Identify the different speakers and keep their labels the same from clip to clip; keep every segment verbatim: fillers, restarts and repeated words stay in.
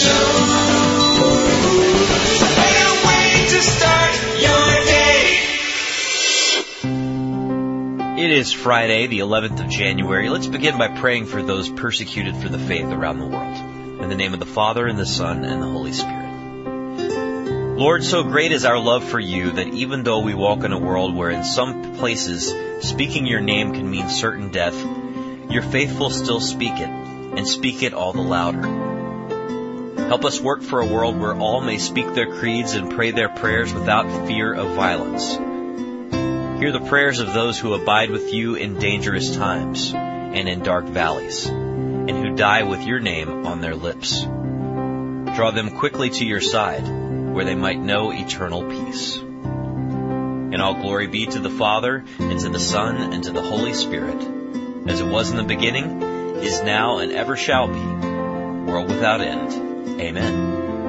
Speaker 1: Show. What a way to start your day.
Speaker 2: It is Friday, the eleventh of January. Let's begin by praying for those persecuted for the faith around the world. In the name of the Father, and the Son, and the Holy Spirit. Lord, so great is our love for you that even though we walk in a world where in some places speaking your name can mean certain death, your faithful still speak it, and speak it all the louder. Help us work for a world where all may speak their creeds and pray their prayers without fear of violence. Hear the prayers of those who abide with you in dangerous times and in dark valleys, and who die with your name on their lips. Draw them quickly to your side, where they might know eternal peace. And all glory be to the Father, and to the Son, and to the Holy Spirit, as it was in the beginning, is now, and ever shall be, world without end. Amen.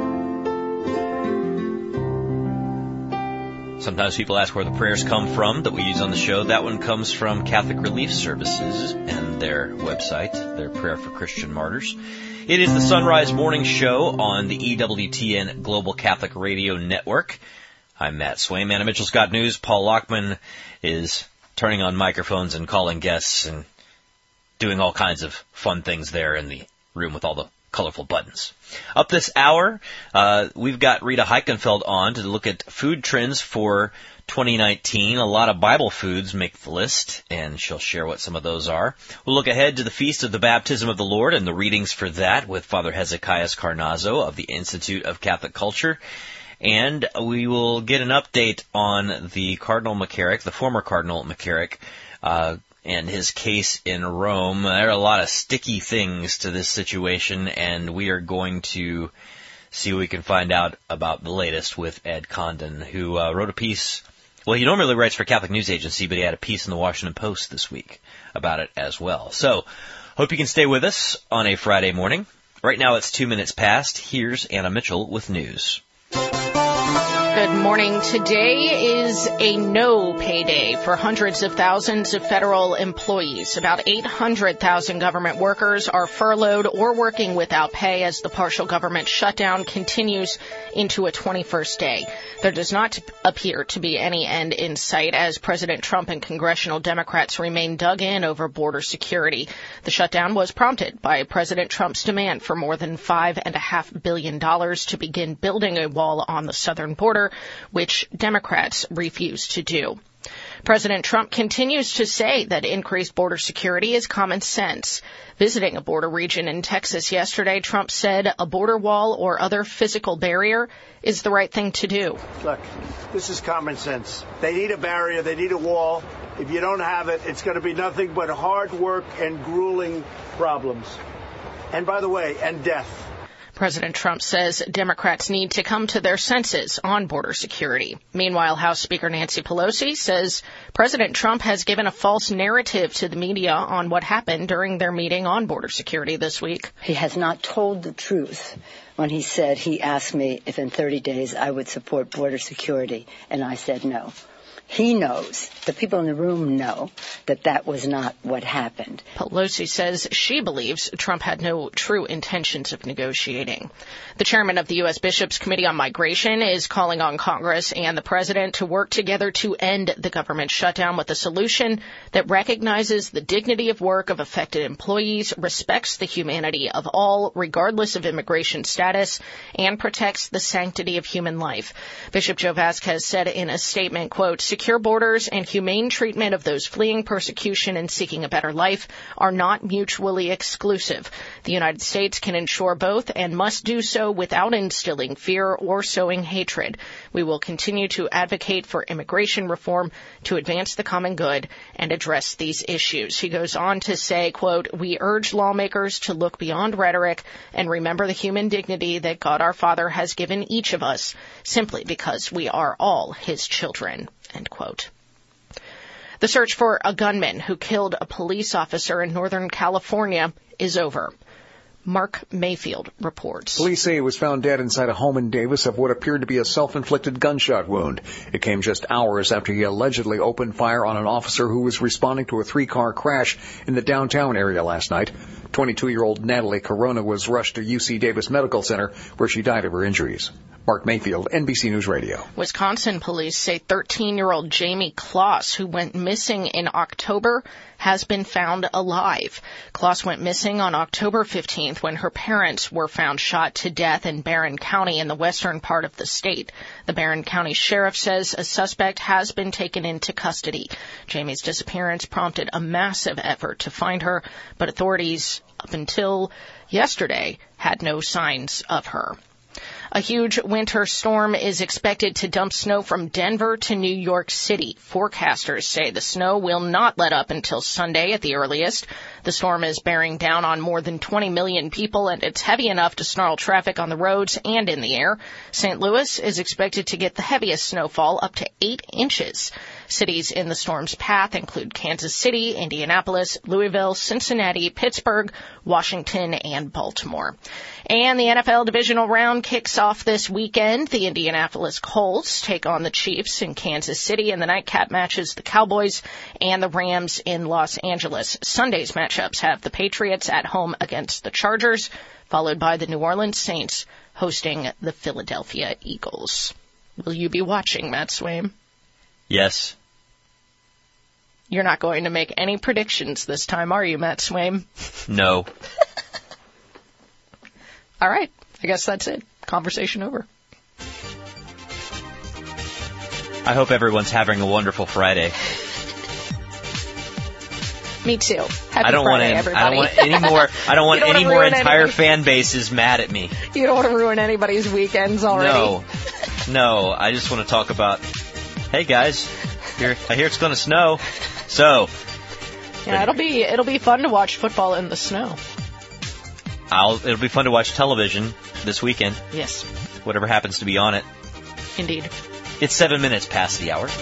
Speaker 2: Sometimes people ask where the prayers come from that we use on the show. That one comes from Catholic Relief Services and their website, their Prayer for Christian Martyrs. It is the Sunrise Morning Show on the E W T N Global Catholic Radio Network. I'm Matt Swain. Anna Mitchell's got news. Paul Lockman is turning on microphones and calling guests and doing all kinds of fun things there in the room with all the colorful buttons. Up this hour, uh, we've got Rita Heichenfeld on to look at food trends for twenty nineteen. A lot of Bible foods make the list, and she'll share what some of those are. We'll look ahead to the Feast of the Baptism of the Lord and the readings for that with Father Hezekiah Carnazzo of the Institute of Catholic Culture. And we will get an update on the Cardinal McCarrick, the former Cardinal McCarrick, uh, and his case in Rome. There are a lot of sticky things to this situation, and we are going to see what we can find out about the latest with Ed Condon, who uh, wrote a piece. Well, he normally writes for Catholic News Agency, but he had a piece in the Washington Post this week about it as well. So, hope you can stay with us on a Friday morning. Right now it's two minutes past. Here's Anna Mitchell with news.
Speaker 3: Good morning. Today is a no pay day for hundreds of thousands of federal employees. About eight hundred thousand government workers are furloughed or working without pay as the partial government shutdown continues into a twenty-first day. There does not appear to be any end in sight as President Trump and congressional Democrats remain dug in over border security. The shutdown was prompted by President Trump's demand for more than five and a half billion dollars to begin building a wall on the southern border, which Democrats refuse to do. President Trump continues to say that increased border security is common sense. Visiting a border region in Texas yesterday, Trump said a border wall or other physical barrier is the right thing to do.
Speaker 4: Look, this is common sense. They need a barrier. They need a wall. If you don't have it, it's going to be nothing but hard work and grueling problems. And by the way, and death.
Speaker 3: President Trump says Democrats need to come to their senses on border security. Meanwhile, House Speaker Nancy Pelosi says President Trump has given a false narrative to the media on what happened during their meeting on border security this week.
Speaker 5: He has not told the truth when he said he asked me if in thirty days I would support border security, and I said no. He knows, the people in the room know, that that was not what happened.
Speaker 3: Pelosi says she believes Trump had no true intentions of negotiating. The chairman of the U S Bishops' Committee on Migration is calling on Congress and the president to work together to end the government shutdown with a solution that recognizes the dignity of work of affected employees, respects the humanity of all, regardless of immigration status, and protects the sanctity of human life. Bishop Joe Vasquez said in a statement, quote, secure borders and humane treatment of those fleeing persecution and seeking a better life are not mutually exclusive. The United States can ensure both and must do so without instilling fear or sowing hatred. We will continue to advocate for immigration reform to advance the common good and address these issues. He goes on to say, quote, we urge lawmakers to look beyond rhetoric and remember the human dignity that God our Father has given each of us simply because we are all his children. End quote. The search for a gunman who killed a police officer in Northern California is over. Mark Mayfield reports.
Speaker 6: Police say he was found dead inside a home in Davis of what appeared to be a self-inflicted gunshot wound. It came just hours after he allegedly opened fire on an officer who was responding to a three-car crash in the downtown area last night. twenty-two-year-old Natalie Corona was rushed to U C Davis Medical Center, where she died of her injuries. Mark Mayfield, N B C News Radio.
Speaker 3: Wisconsin police say thirteen-year-old Jamie Kloss, who went missing in October, has been found alive. Kloss went missing on October fifteenth when her parents were found shot to death in Barron County in the western part of the state. The Barron County Sheriff says a suspect has been taken into custody. Jamie's disappearance prompted a massive effort to find her, but authorities, up until yesterday, had no signs of her. A huge winter storm is expected to dump snow from Denver to New York City. Forecasters say the snow will not let up until Sunday at the earliest. The storm is bearing down on more than twenty million people, and it's heavy enough to snarl traffic on the roads and in the air. Saint Louis is expected to get the heaviest snowfall, up to eight inches. Cities in the storm's path include Kansas City, Indianapolis, Louisville, Cincinnati, Pittsburgh, Washington, and Baltimore. And the N F L divisional round kicks off this weekend. The Indianapolis Colts take on the Chiefs in Kansas City, and the nightcap matches the Cowboys and the Rams in Los Angeles. Sunday's matchups have the Patriots at home against the Chargers, followed by the New Orleans Saints hosting the Philadelphia Eagles. Will you be watching, Matt Swaim?
Speaker 2: Yes.
Speaker 3: You're not going to make any predictions this time, are you, Matt Swaim?
Speaker 2: No.
Speaker 3: All right. I guess that's it. Conversation over.
Speaker 2: I hope everyone's having a wonderful Friday.
Speaker 3: Me too. Happy
Speaker 2: I don't
Speaker 3: Friday,
Speaker 2: want
Speaker 3: everybody.
Speaker 2: I don't want any more. I don't want
Speaker 3: don't
Speaker 2: any
Speaker 3: wanna
Speaker 2: more
Speaker 3: ruin
Speaker 2: entire
Speaker 3: anybody.
Speaker 2: fan bases mad at me.
Speaker 3: You don't want to ruin anybody's weekends already.
Speaker 2: No, no. I just want to talk about. Hey guys, here I hear it's going to snow. So.
Speaker 3: Yeah, it'll be it'll be fun to watch football in the snow.
Speaker 2: I'll. It'll be fun to watch television this weekend.
Speaker 3: Yes,
Speaker 2: Whatever happens to be on it.
Speaker 3: indeed.
Speaker 2: It's seven minutes past the hour.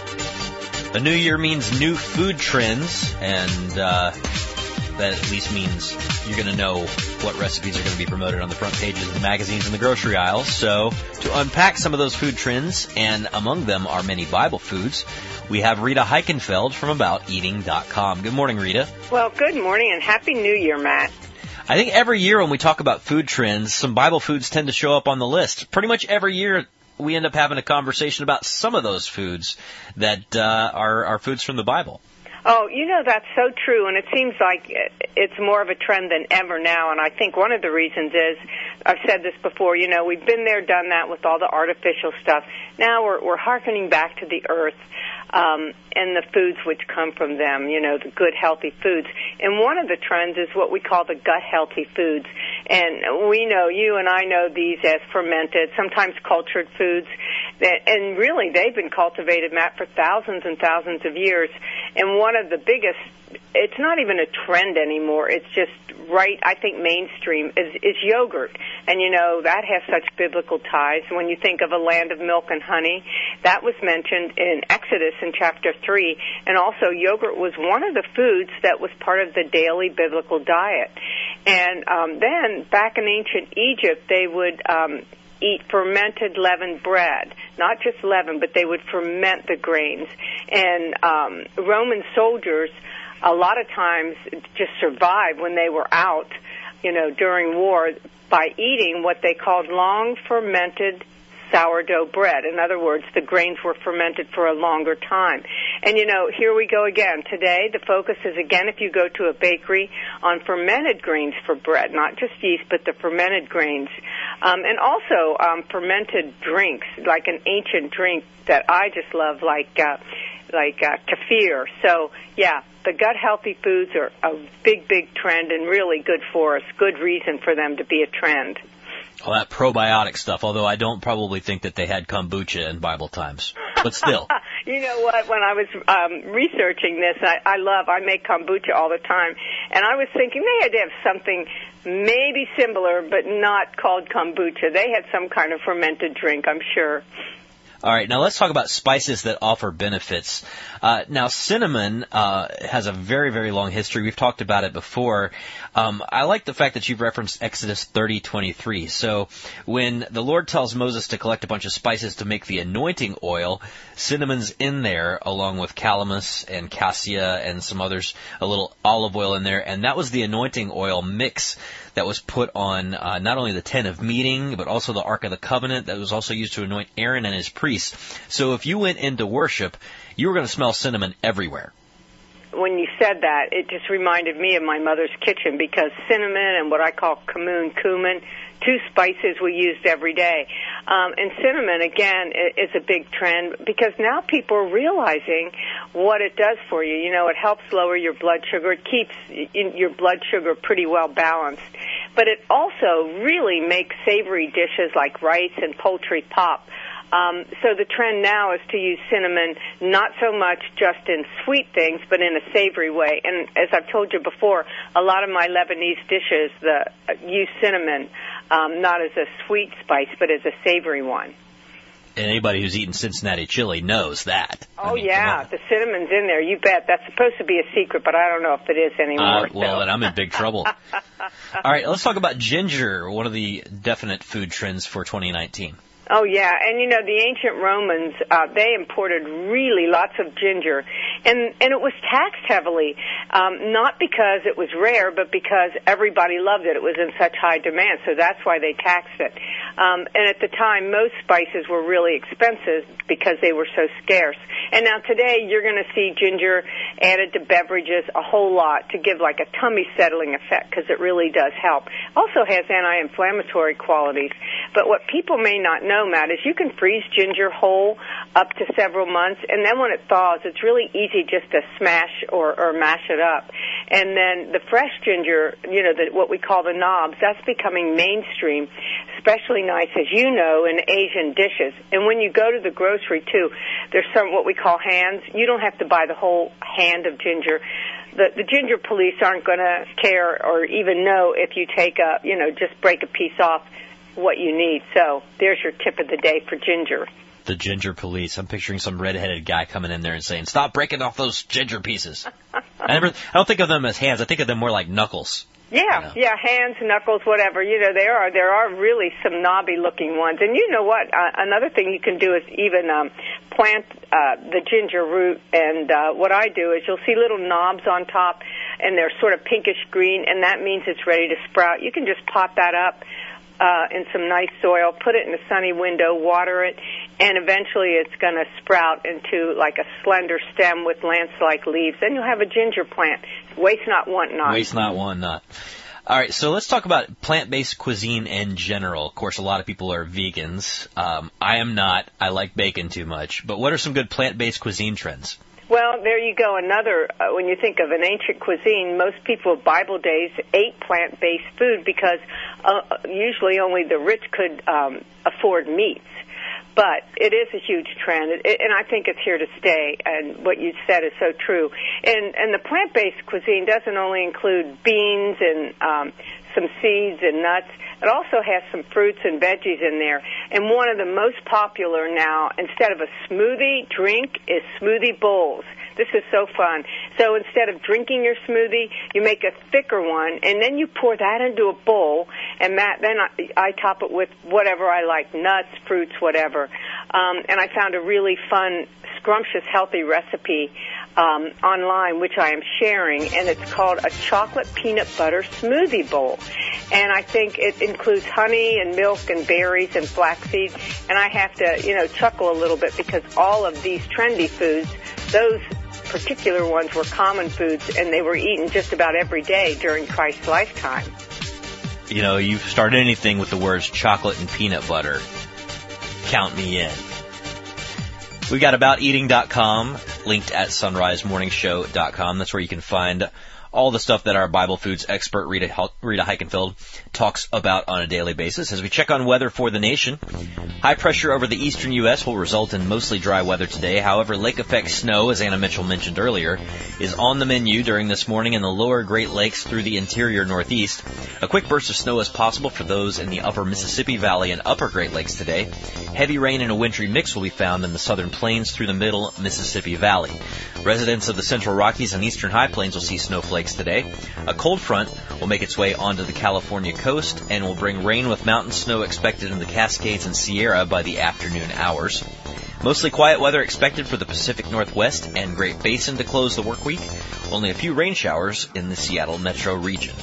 Speaker 2: A new year means new food trends, and uh, that at least means you're going to know what recipes are going to be promoted on the front pages of the magazines and the grocery aisles. So to unpack some of those food trends, and among them are many Bible foods, we have Rita Heichenfeld from About Eating dot com. Good morning, Rita.
Speaker 7: Well, good morning and Happy New Year, Matt.
Speaker 2: I think every year when we talk about food trends, some Bible foods tend to show up on the list. Pretty much every year we end up having a conversation about some of those foods that uh, are, are foods from the Bible.
Speaker 7: Oh, you know, that's so true, and it seems like it's more of a trend than ever now, and I think one of the reasons is, I've said this before, you know, we've been there, done that with all the artificial stuff. Now we're, we're hearkening back to the earth um, and the foods which come from them, you know, the good, healthy foods. And one of the trends is what we call the gut-healthy foods. And we know, you and I know these as fermented, sometimes cultured foods. That, and really, they've been cultivated, Matt, for thousands and thousands of years. And one of the biggest, it's not even a trend anymore. It's just right, I think, mainstream is, is yogurt. And, you know, that has such biblical ties. When you think of a land of milk and honey, that was mentioned in Exodus in chapter three. And also, yogurt was one of the foods that was part of the daily biblical diet. And um, then, back in ancient Egypt, they would um, eat fermented leavened bread. Not just leaven, but they would ferment the grains. And um, Roman soldiers, a lot of times, just survived when they were out, you know, during war by eating what they called long fermented sourdough bread. In other words, the grains were fermented for a longer time. And, you know, here we go again. Today, the focus is, again, if you go to a bakery, on fermented grains for bread, not just yeast, but the fermented grains. Um, and also um, fermented drinks, like an ancient drink that I just love, like uh, like uh, kefir. So, yeah, the gut-healthy foods are a big, big trend and really good for us. Good reason for them to be a trend.
Speaker 2: All that probiotic stuff, although I don't probably think that they had kombucha in Bible times. But still.
Speaker 7: You know what? When I was um, researching this, I, I love, I make kombucha all the time, and I was thinking they had to have something maybe similar, but not called kombucha. They had some kind of fermented drink, I'm sure.
Speaker 2: All right, now let's talk about spices that offer benefits. Uh, now, cinnamon uh, has a very, very long history. We've talked about it before. Um, I like the fact that you've referenced Exodus thirty twenty-three. So when the Lord tells Moses to collect a bunch of spices to make the anointing oil, cinnamon's in there along with calamus and cassia and some others, a little olive oil in there, and that was the anointing oil mix that was put on uh, not only the tent of meeting, but also the Ark of the Covenant that was also used to anoint Aaron and his priests. So if you went into worship, you were going to smell cinnamon everywhere.
Speaker 7: When you said that, it just reminded me of my mother's kitchen, because cinnamon and what I call cumin, cumin, two spices we used every day. Um, and cinnamon, again, is a big trend because now people are realizing what it does for you. You know, it helps lower your blood sugar. It keeps your blood sugar pretty well balanced. But it also really makes savory dishes like rice and poultry pop. Um, so the trend now is to use cinnamon not so much just in sweet things, but in a savory way. And as I've told you before, a lot of my Lebanese dishes the, uh, use cinnamon, um, not as a sweet spice, but as a savory one.
Speaker 2: And anybody who's eaten Cincinnati chili knows that.
Speaker 7: Oh,
Speaker 2: I mean,
Speaker 7: yeah, the cinnamon's in there. You bet. That's supposed to be a secret, but I don't know if it is anymore.
Speaker 2: Uh, well,
Speaker 7: so.
Speaker 2: then I'm in big trouble. All right, let's talk about ginger, one of the definite food trends for twenty nineteen.
Speaker 7: Oh, yeah, and, you know, the ancient Romans, uh, they imported really lots of ginger, and, and it was taxed heavily, um, not because it was rare, but because everybody loved it. It was in such high demand, so that's why they taxed it. Um, and at the time, most spices were really expensive because they were so scarce. And now today, you're going to see ginger added to beverages a whole lot to give like a tummy-settling effect, because it really does help. Also has anti-inflammatory qualities. But what people may not know, Matt, is you can freeze ginger whole up to several months, and then when it thaws, it's really easy just to smash or, or mash it up. And then the fresh ginger, you know, the, what we call the knobs, that's becoming mainstream, especially nice, as you know, in Asian dishes. And when you go to the grocery, too, there's some what we call hands. You don't have to buy the whole hand of ginger. The, the ginger police aren't going to care or even know if you take a, you know, just break a piece off what you need. So there's your tip of the day for ginger.
Speaker 2: The ginger police. I'm picturing some redheaded guy coming in there and saying, "Stop breaking off those ginger pieces." I never, I don't think of them as hands. I think of them more like knuckles.
Speaker 7: Yeah,
Speaker 2: you know?
Speaker 7: yeah, hands, knuckles, whatever. You know, there are there are really some knobby-looking ones. And you know what? Uh, another thing you can do is even um, plant uh, the ginger root. And uh, what I do is you'll see little knobs on top, and they're sort of pinkish green, and that means it's ready to sprout. You can just pop that up Uh, in some nice soil, put it in a sunny window, water it, and eventually it's going to sprout into like a slender stem with lance-like leaves. Then you'll have a ginger plant. Waste not, want not.
Speaker 2: Waste not, want not. All right, so let's talk about plant-based cuisine in general. Of course, a lot of people are vegans. Um, I am not. I like bacon too much. But what are some good plant-based cuisine trends?
Speaker 7: Well, there you go. Another, uh, when you think of an ancient cuisine, most people of Bible days ate plant-based food because uh, usually only the rich could um, afford meats. But it is a huge trend, it, and I think it's here to stay, and what you said is so true. And, and the plant-based cuisine doesn't only include beans and um, some seeds and nuts. It also has some fruits and veggies in there. And one of the most popular now, instead of a smoothie drink, is smoothie bowls. This is so fun. So instead of drinking your smoothie, you make a thicker one, and then you pour that into a bowl, and Matt, then I, I top it with whatever I like, nuts, fruits, whatever. Um, and I found a really fun, scrumptious, healthy recipe um, online, which I am sharing, and it's called a chocolate peanut butter smoothie bowl. And I think it includes honey and milk and berries and flaxseed. And I have to, you know, chuckle a little bit because all of these trendy foods, those particular ones were common foods, and they were eaten just about every day during Christ's lifetime.
Speaker 2: You know, you've started anything with the words chocolate and peanut butter. Count me in. We got about eating dot com linked at sunrise morning show dot com. That's where you can find all the stuff that our Bible Foods expert Rita, Rita Heikenfeld talks about on a daily basis. As we check on weather for the nation, high pressure over the eastern U S will result in mostly dry weather today. However, lake effect snow, as Anna Mitchell mentioned earlier, is on the menu during this morning in the lower Great Lakes through the interior Northeast. A quick burst of snow is possible for those in the upper Mississippi Valley and upper Great Lakes today. Heavy rain and a wintry mix will be found in the southern plains through the middle Mississippi Valley. Residents of the central Rockies and eastern high plains will see snowflakes today. A cold front will make its way onto the California coast and will bring rain with mountain snow expected in the Cascades and Sierra by the afternoon hours. Mostly quiet weather expected for the Pacific Northwest and Great Basin to close the work week. Only a few rain showers in the Seattle metro region.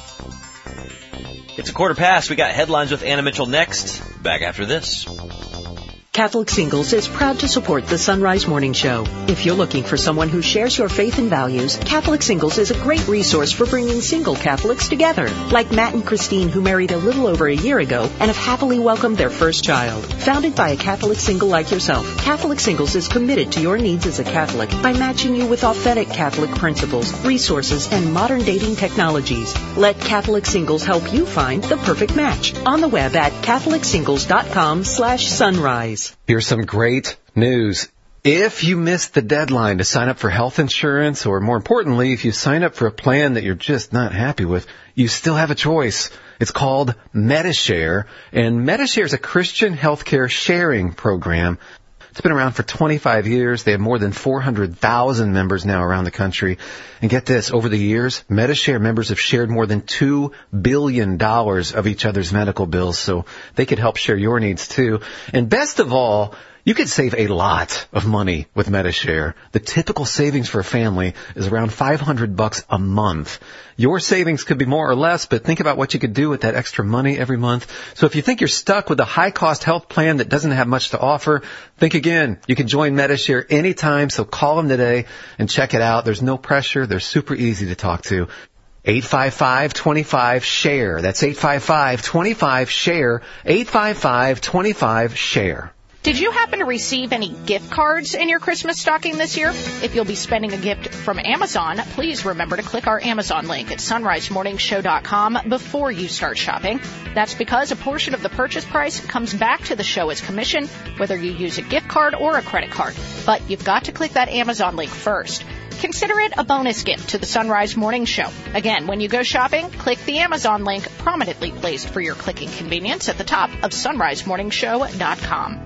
Speaker 2: It's a quarter past. We got headlines with Anna Mitchell next. Back after this.
Speaker 8: Catholic Singles is proud to support the Sunrise Morning Show. If you're looking for someone who shares your faith and values, Catholic Singles is a great resource for bringing single Catholics together. Like Matt and Christine, who married a little over a year ago and have happily welcomed their first child. Founded by a Catholic single like yourself, Catholic Singles is committed to your needs as a Catholic by matching you with authentic Catholic principles, resources, and modern dating technologies. Let Catholic Singles help you find the perfect match. On the web at catholic singles dot com slash sunrise.
Speaker 9: Here's some great news. If you missed the deadline to sign up for health insurance, or more importantly, if you sign up for a plan that you're just not happy with, you still have a choice. It's called Medi-Share, and Medi-Share is a Christian healthcare sharing program. It's been around for twenty-five years. They have more than four hundred thousand members now around the country. And get this, over the years, Medi-Share members have shared more than two billion dollars of each other's medical bills, so they could help share your needs too. And best of all, you could save a lot of money with Medi-Share. The typical savings for a family is around five hundred bucks a month. Your savings could be more or less, but think about what you could do with that extra money every month. So if you think you're stuck with a high-cost health plan that doesn't have much to offer, think again. You can join Medi-Share anytime, so call them today and check it out. There's no pressure. They're super easy to talk to. eight five five, two five, SHARE. That's eight five five, two five, SHARE. eight five five, two five, SHARE.
Speaker 3: Did you happen to receive any gift cards in your Christmas stocking this year? If you'll be spending a gift from Amazon, please remember to click our Amazon link at sunrise morning show dot com before you start shopping. That's because a portion of the purchase price comes back to the show as commission, whether you use a gift card or a credit card. But you've got to click that Amazon link first. Consider it a bonus gift to the Sunrise Morning Show. Again, when you go shopping, click the Amazon link prominently placed for your clicking convenience at the top of sunrise morning show dot com.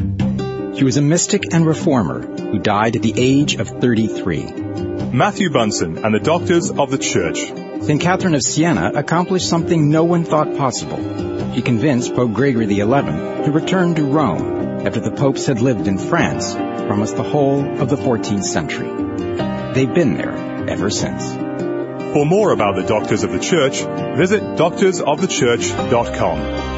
Speaker 10: He was a mystic and reformer who died at the age of thirty-three.
Speaker 11: Matthew Bunsen and the Doctors of the Church.
Speaker 10: Saint Catherine of Siena accomplished something no one thought possible. She convinced Pope Gregory the eleventh to return to Rome after the popes had lived in France for almost the whole of the fourteenth century. They've been there ever since.
Speaker 11: For more about the Doctors of the Church, visit doctors of the church dot com.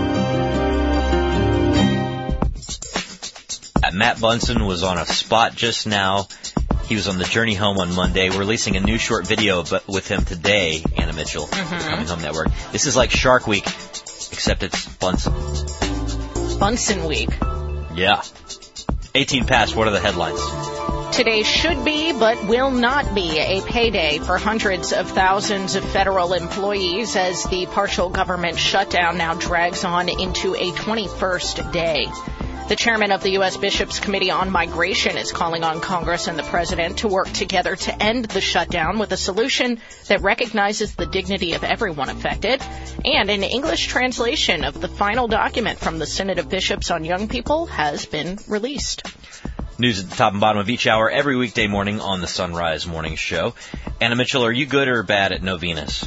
Speaker 2: Matt Bunsen was on a spot just now. He was on the journey home on Monday. We're releasing a new short video with him today, Anna Mitchell, mm-hmm. Coming Home Network. This is like Shark Week, except it's Bunsen.
Speaker 3: Bunsen Week.
Speaker 2: Yeah. eighteen past, what are the headlines?
Speaker 3: Today should be, but will not be, a payday for hundreds of thousands of federal employees as the partial government shutdown now drags on into a twenty-first day. The chairman of the U S Bishops Committee on Migration is calling on Congress and the president to work together to end the shutdown with a solution that recognizes the dignity of everyone affected. And an English translation of the final document from the Synod of Bishops on Young People has been released.
Speaker 2: News at the top and bottom of each hour every weekday morning on the Sunrise Morning Show. Anna Mitchell, are you good or bad at novenas?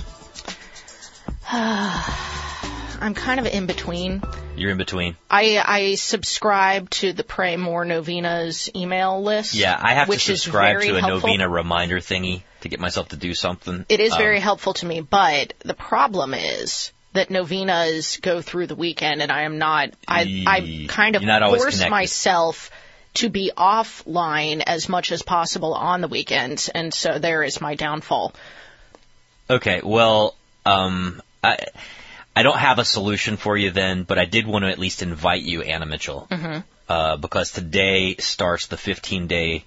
Speaker 3: I'm kind of in between.
Speaker 2: You're in between.
Speaker 3: I, I subscribe to the Pray More Novenas email list.
Speaker 2: Yeah, I have to subscribe to a
Speaker 3: helpful.
Speaker 2: novena reminder thingy to get myself to do something.
Speaker 3: It is
Speaker 2: um,
Speaker 3: very helpful to me, but the problem is that novenas go through the weekend, and I am not. I I kind of force myself to be offline as much as possible on the weekends, and so there is my downfall.
Speaker 2: Okay, well, um, I. I don't have a solution for you then, but I did want to at least invite you, Anna Mitchell,
Speaker 3: mm-hmm.
Speaker 2: uh, because today starts the fifteen-day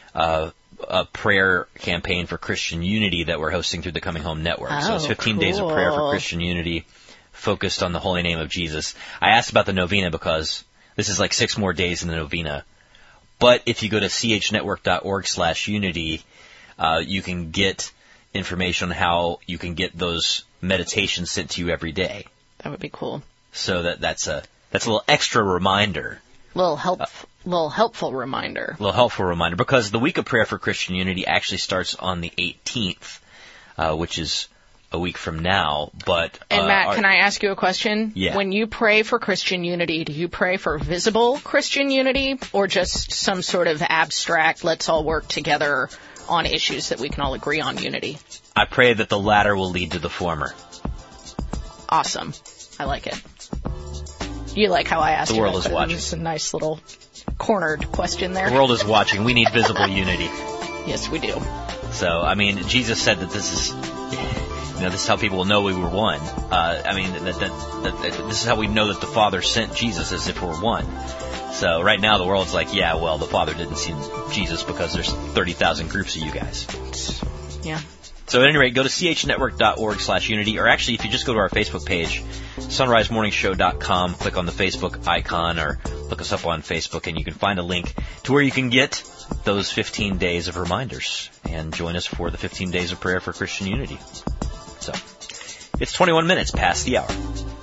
Speaker 2: uh, a prayer campaign for Christian unity that we're hosting through the Coming Home Network.
Speaker 3: Oh,
Speaker 2: so it's fifteen
Speaker 3: cool.
Speaker 2: days of prayer for Christian unity focused on the holy name of Jesus. I asked about the novena because this is like six more days in the novena. But if you go to chnetwork.org slash unity, uh, you can get information on how you can get those meditations sent to you every day.
Speaker 3: That would be cool.
Speaker 2: So that that's a that's a little extra reminder.
Speaker 3: Little help, uh, little helpful reminder.
Speaker 2: Little helpful reminder because the week of prayer for Christian unity actually starts on the eighteenth, uh, which is a week from now. But
Speaker 3: and
Speaker 2: uh,
Speaker 3: Matt,
Speaker 2: our,
Speaker 3: can I ask you a question?
Speaker 2: Yeah.
Speaker 3: When you pray for Christian unity, do you pray for visible Christian unity or just some sort of abstract, let's all work together on issues that we can all agree on unity?
Speaker 2: I pray that the latter will lead to the former.
Speaker 3: Awesome. I like it. You like how I asked
Speaker 2: the
Speaker 3: you
Speaker 2: world
Speaker 3: that?
Speaker 2: Is watching.
Speaker 3: It's a nice little cornered question there.
Speaker 2: The world is watching. We need visible unity.
Speaker 3: Yes, we do.
Speaker 2: So, I mean, Jesus said that this is... You know, this is how people will know we were one. Uh, I mean, that, that, that, that this is how we know that the Father sent Jesus, as if we're one. So right now the world's like, yeah, well, the Father didn't send Jesus because there's thirty thousand groups of you guys.
Speaker 3: Yeah.
Speaker 2: So at any rate, go to chnetwork.org slash unity, or actually if you just go to our Facebook page, sunrise morning show dot com, click on the Facebook icon, or look us up on Facebook, and you can find a link to where you can get those fifteen days of reminders and join us for the fifteen days of prayer for Christian unity. So, it's twenty-one minutes past the hour.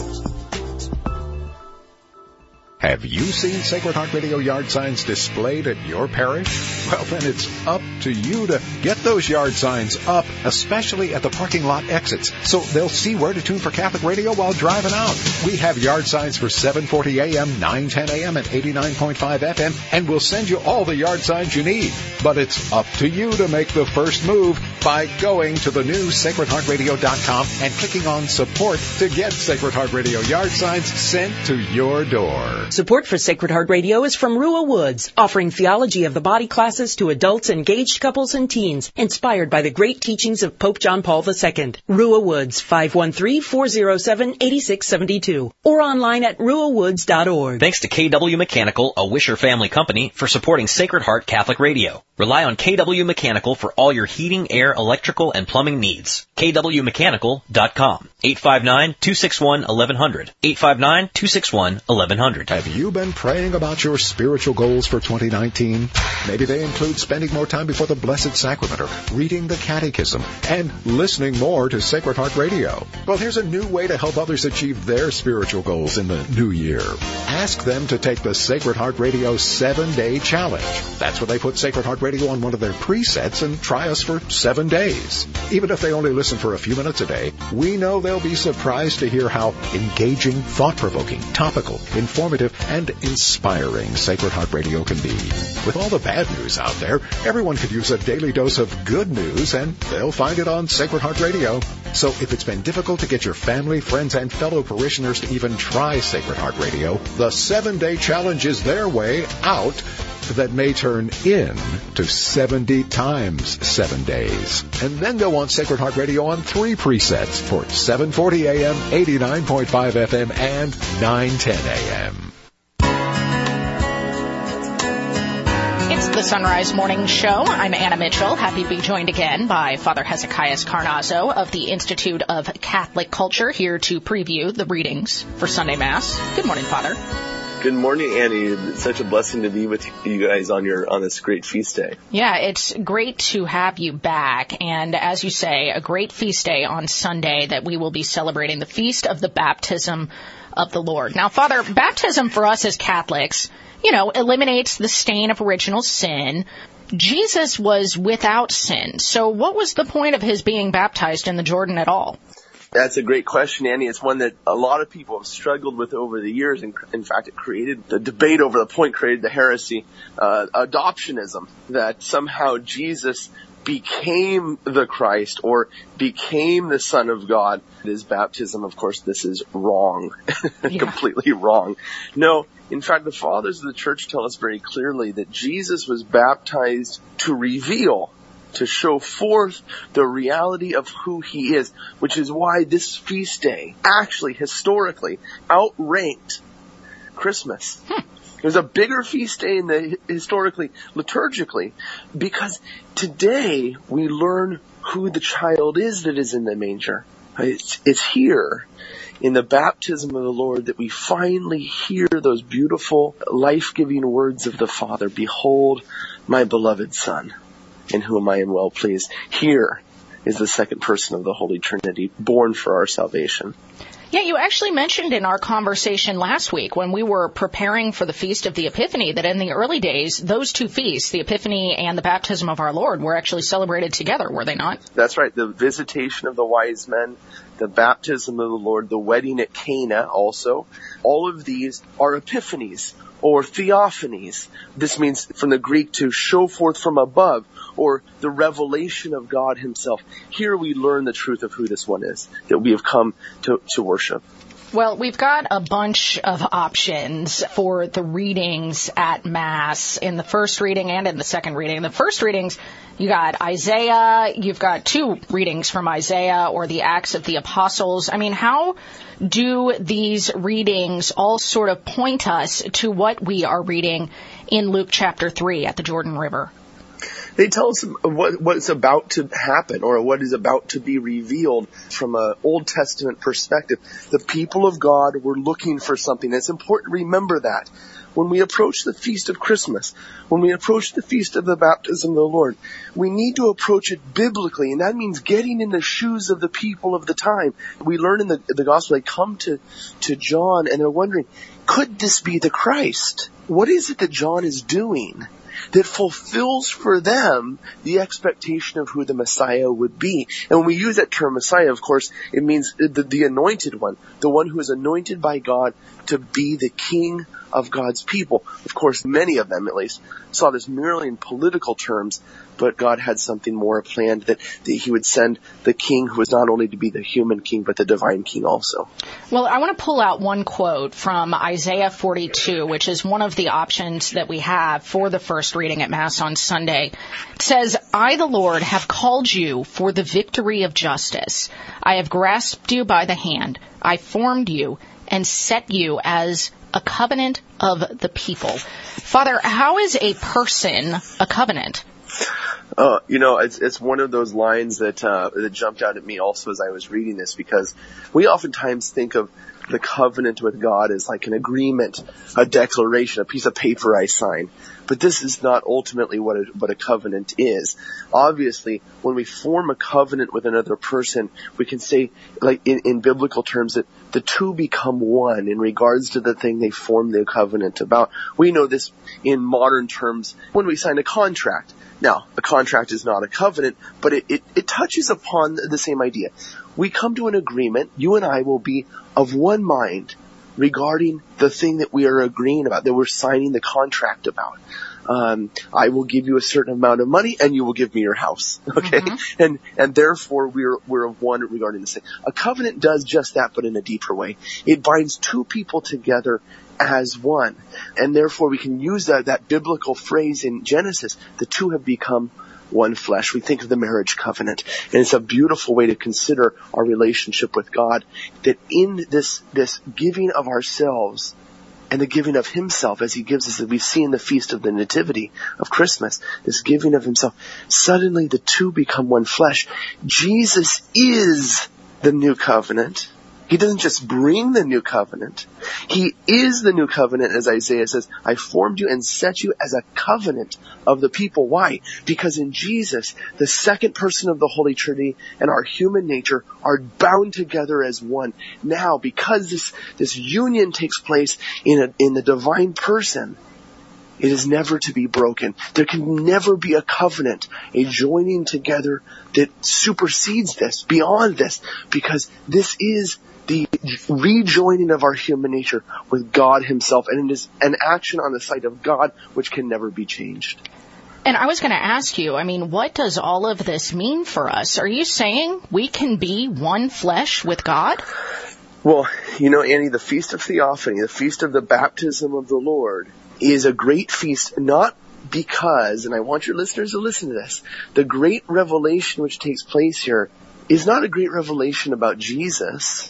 Speaker 6: Have you seen Sacred Heart Radio yard signs displayed at your parish? Well, then it's up to you to get those yard signs up, especially at the parking lot exits, so they'll see where to tune for Catholic Radio while driving out. We have yard signs for seven forty a.m., nine ten a.m., and eighty-nine point five F M, and we'll send you all the yard signs you need. But it's up to you to make the first move by going to the new sacred heart radio dot com and clicking on support to get Sacred Heart Radio yard signs sent to your door.
Speaker 8: Support for Sacred Heart Radio is from Rua Woods, offering theology of the body classes to adults, engaged couples, and teens, inspired by the great teachings of Pope John Paul the Second. Rua Woods, five one three, four oh seven, eight six seven two, or online at rua woods dot org.
Speaker 2: Thanks to K W Mechanical, a Wisher family company, for supporting Sacred Heart Catholic Radio. Rely on K W Mechanical for all your heating, air, electrical, and plumbing needs. K W mechanical dot com. eight five nine, two six one, eleven hundred. eight five nine, two six one, eleven hundred.
Speaker 6: Have you been praying about your spiritual goals for twenty nineteen? Maybe they include spending more time before the Blessed Sacrament, or reading the Catechism, and listening more to Sacred Heart Radio. Well, here's a new way to help others achieve their spiritual goals in the new year. Ask them to take the Sacred Heart Radio seven-day challenge. That's where they put Sacred Heart Radio on one of their presets and try us for seven days. Even if they only listen for a few minutes a day, we know they'll be surprised to hear how engaging, thought-provoking, topical, informative, and inspiring Sacred Heart Radio can be. With all the bad news out there, everyone could use a daily dose of good news, and they'll find it on Sacred Heart Radio. So if it's been difficult to get your family, friends, and fellow parishioners to even try Sacred Heart Radio, the seven-day challenge is their way out that may turn in to seventy times seven days. And then go on Sacred Heart Radio on three presets for seven forty a.m., eighty-nine point five F M, and nine ten a.m.
Speaker 3: It's the Sunrise Morning Show. I'm Anna Mitchell. Happy to be joined again by Father Hezekiah Carnazzo of the Institute of Catholic Culture, here to preview the readings for Sunday Mass. Good morning, Father.
Speaker 12: Good morning, Annie. It's such a blessing to be with you guys on your on this great feast day.
Speaker 3: Yeah, it's great to have you back. And as you say, a great feast day on Sunday that we will be celebrating the Feast of the Baptism of the Lord. Now, Father, baptism for us as Catholics, you know, eliminates the stain of original sin. Jesus was without sin. So what was the point of his being baptized in the Jordan at all?
Speaker 12: That's a great question, Annie. It's one that a lot of people have struggled with over the years. And in fact, it created the debate over the point, created the heresy, uh, adoptionism, that somehow Jesus became the Christ or became the Son of God. His baptism, of course, this is wrong, yeah. Completely wrong. No, in fact, the fathers of the church tell us very clearly that Jesus was baptized to reveal, to show forth the reality of who he is, which is why this feast day actually historically outranked Christmas. Hmm. It was a bigger feast day in the historically, liturgically, because today we learn who the child is that is in the manger. It's, it's here in the baptism of the Lord that we finally hear those beautiful, life-giving words of the Father. Behold, my beloved Son, in whom I am well pleased. Here is the second person of the Holy Trinity, born for our salvation.
Speaker 3: Yeah, you actually mentioned in our conversation last week when we were preparing for the Feast of the Epiphany that in the early days, those two feasts, the Epiphany and the baptism of our Lord, were actually celebrated together, were they not?
Speaker 12: That's right. The visitation of the wise men, the baptism of the Lord, the wedding at Cana also, all of these are epiphanies or theophanies. This means from the Greek to show forth from above, or the revelation of God himself. Here we learn the truth of who this one is that we have come to, to worship.
Speaker 3: Well, we've got a bunch of options for the readings at Mass in the first reading and in the second reading. In the first readings, you got Isaiah, you've got two readings from Isaiah or the Acts of the Apostles. I mean, how do these readings all sort of point us to what we are reading in Luke chapter three at the Jordan River?
Speaker 12: They tell us what, what's about to happen or what is about to be revealed from an Old Testament perspective. The people of God were looking for something. It's important to remember that. When we approach the Feast of Christmas, when we approach the Feast of the Baptism of the Lord, we need to approach it biblically, and that means getting in the shoes of the people of the time. We learn in the, the Gospel, they come to, to John and they're wondering, could this be the Christ? What is it that John is doing that fulfills for them the expectation of who the Messiah would be? And when we use that term Messiah, of course, it means the, the anointed one, the one who is anointed by God to be the king of God's people. Of course, many of them, at least, saw this merely in political terms, but God had something more planned, that, that he would send the king who was not only to be the human king, but the divine king also.
Speaker 3: Well, I want to pull out one quote from Isaiah forty-two, which is one of the options that we have for the first reading at Mass on Sunday. It says, I, the Lord, have called you for the victory of justice. I have grasped you by the hand. I formed you and set you as a covenant of the people. Father, how is a person a covenant?
Speaker 12: Uh, you know, it's it's one of those lines that uh, that jumped out at me also as I was reading this, because we oftentimes think of the covenant with God as like an agreement, a declaration, a piece of paper I sign. But this is not ultimately what a, what a covenant is. Obviously, when we form a covenant with another person, we can say, like in, in biblical terms, that the two become one in regards to the thing they formed the covenant about. We know this in modern terms when we sign a contract. Now, a contract is not a covenant, but it, it, it touches upon the same idea. We come to an agreement, you and I will be of one mind regarding the thing that we are agreeing about, that we're signing the contract about. Um, I will give you a certain amount of money and you will give me your house. Okay. Mm-hmm. And, and therefore we're, we're of one regarding this thing. A covenant does just that, but in a deeper way. It binds two people together as one. And therefore we can use that, that biblical phrase in Genesis, the two have become one flesh. We think of the marriage covenant, and it's a beautiful way to consider our relationship with God, that in this, this giving of ourselves and the giving of himself, as he gives us, as we see in the Feast of the Nativity of Christmas, this giving of himself, suddenly the two become one flesh. Jesus is the new covenant. He doesn't just bring the new covenant. He is the new covenant, as Isaiah says, I formed you and set you as a covenant of the people. Why? Because in Jesus, the second person of the Holy Trinity and our human nature are bound together as one. Now, because this, this union takes place in a, in the divine person, it is never to be broken. There can never be a covenant, a joining together that supersedes this, beyond this, because this is the rejoining of our human nature with God himself, and it is an action on the side of God which can never be changed.
Speaker 3: And I was going to ask you, I mean, what does all of this mean for us? Are you saying we can be one flesh with God?
Speaker 12: Well, you know, Annie, the Feast of Theophany, the Feast of the Baptism of the Lord, is a great feast, not because, and I want your listeners to listen to this, the great revelation which takes place here is not a great revelation about Jesus.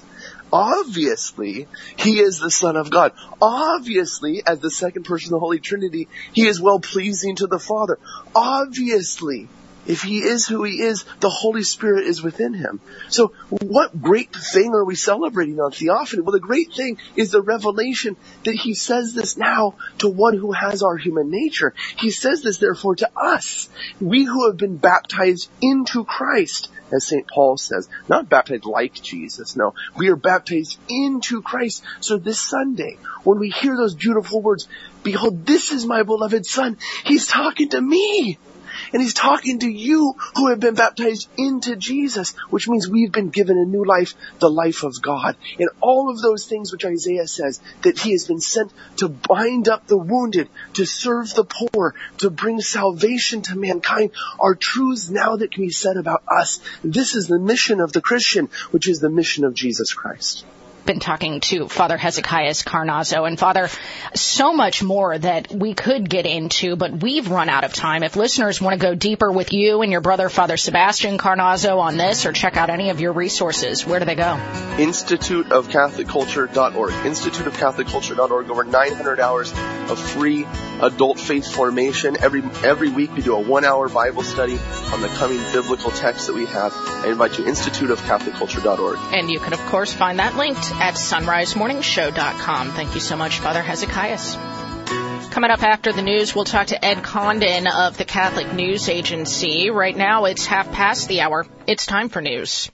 Speaker 12: Obviously, he is the Son of God. Obviously, as the second person of the Holy Trinity, he is well-pleasing to the Father. Obviously, if he is who he is, the Holy Spirit is within him. So what great thing are we celebrating on Theophany? Well, the great thing is the revelation that he says this now to one who has our human nature. He says this, therefore, to us. We who have been baptized into Christ, as Saint Paul says, not baptized like Jesus, no. We are baptized into Christ. So this Sunday, when we hear those beautiful words, behold, this is my beloved Son, he's talking to me. And he's talking to you who have been baptized into Jesus, which means we've been given a new life, the life of God. And all of those things which Isaiah says, that he has been sent to bind up the wounded, to serve the poor, to bring salvation to mankind, are truths now that can be said about us. This is the mission of the Christian, which is the mission of Jesus Christ.
Speaker 3: Been talking to Father Hezekias Carnazzo. And Father, so much more that we could get into, but we've run out of time. If listeners want to go deeper with you and your brother, Father Sebastian Carnazzo, on this, or check out any of your resources, where do they go?
Speaker 12: Institute of Catholic Culture dot org. Institute of Catholic Culture dot org. Over nine hundred hours of free adult faith formation. Every every week we do a one-hour Bible study on the coming biblical texts that we have. I invite you, Institute of Catholic Culture dot org.
Speaker 3: And you can, of course, find that linked at sunrise morning show dot com. Thank you so much, Father Hezekias. Coming up after the news, we'll talk to Ed Condon of the Catholic News Agency. Right now, it's half past the hour. It's time for news.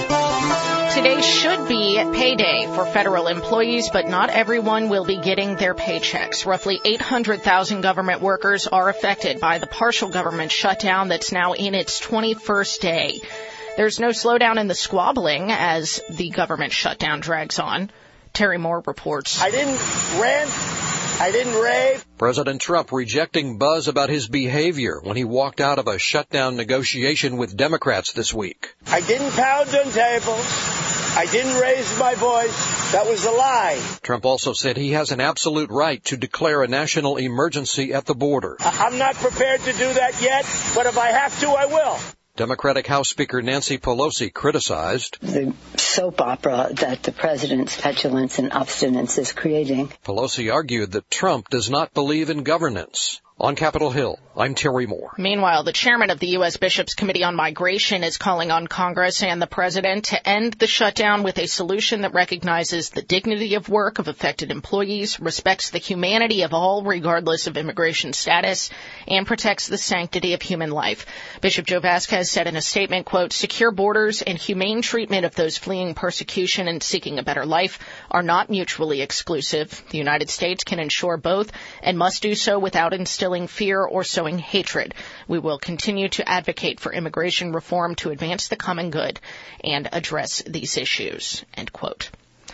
Speaker 3: Today should be payday for federal employees, but not everyone will be getting their paychecks. Roughly eight hundred thousand government workers are affected by the partial government shutdown that's now in its twenty-first day. There's no slowdown in the squabbling as the government shutdown drags on. Terry Moore reports.
Speaker 13: I didn't rant. I didn't rave.
Speaker 14: President Trump rejecting buzz about his behavior when he walked out of a shutdown negotiation with Democrats this week.
Speaker 13: I didn't pound on tables. I didn't raise my voice. That was a lie.
Speaker 14: Trump also said he has an absolute right to declare a national emergency at the border.
Speaker 13: I'm not prepared to do that yet, but if I have to, I will.
Speaker 14: Democratic House Speaker Nancy Pelosi criticized
Speaker 5: the soap opera that the president's petulance and obstinance is creating.
Speaker 14: Pelosi argued that Trump does not believe in governance. On Capitol Hill, I'm Terry Moore.
Speaker 3: Meanwhile, the chairman of the U S Bishops' Committee on Migration is calling on Congress and the president to end the shutdown with a solution that recognizes the dignity of work of affected employees, respects the humanity of all regardless of immigration status, and protects the sanctity of human life. Bishop Joe Vasquez said in a statement, quote, secure borders and humane treatment of those fleeing persecution and seeking a better life are not mutually exclusive. The United States can ensure both and must do so without instilling fear or sowing hatred. We will continue to advocate for immigration reform to advance the common good and address these issues, end quote.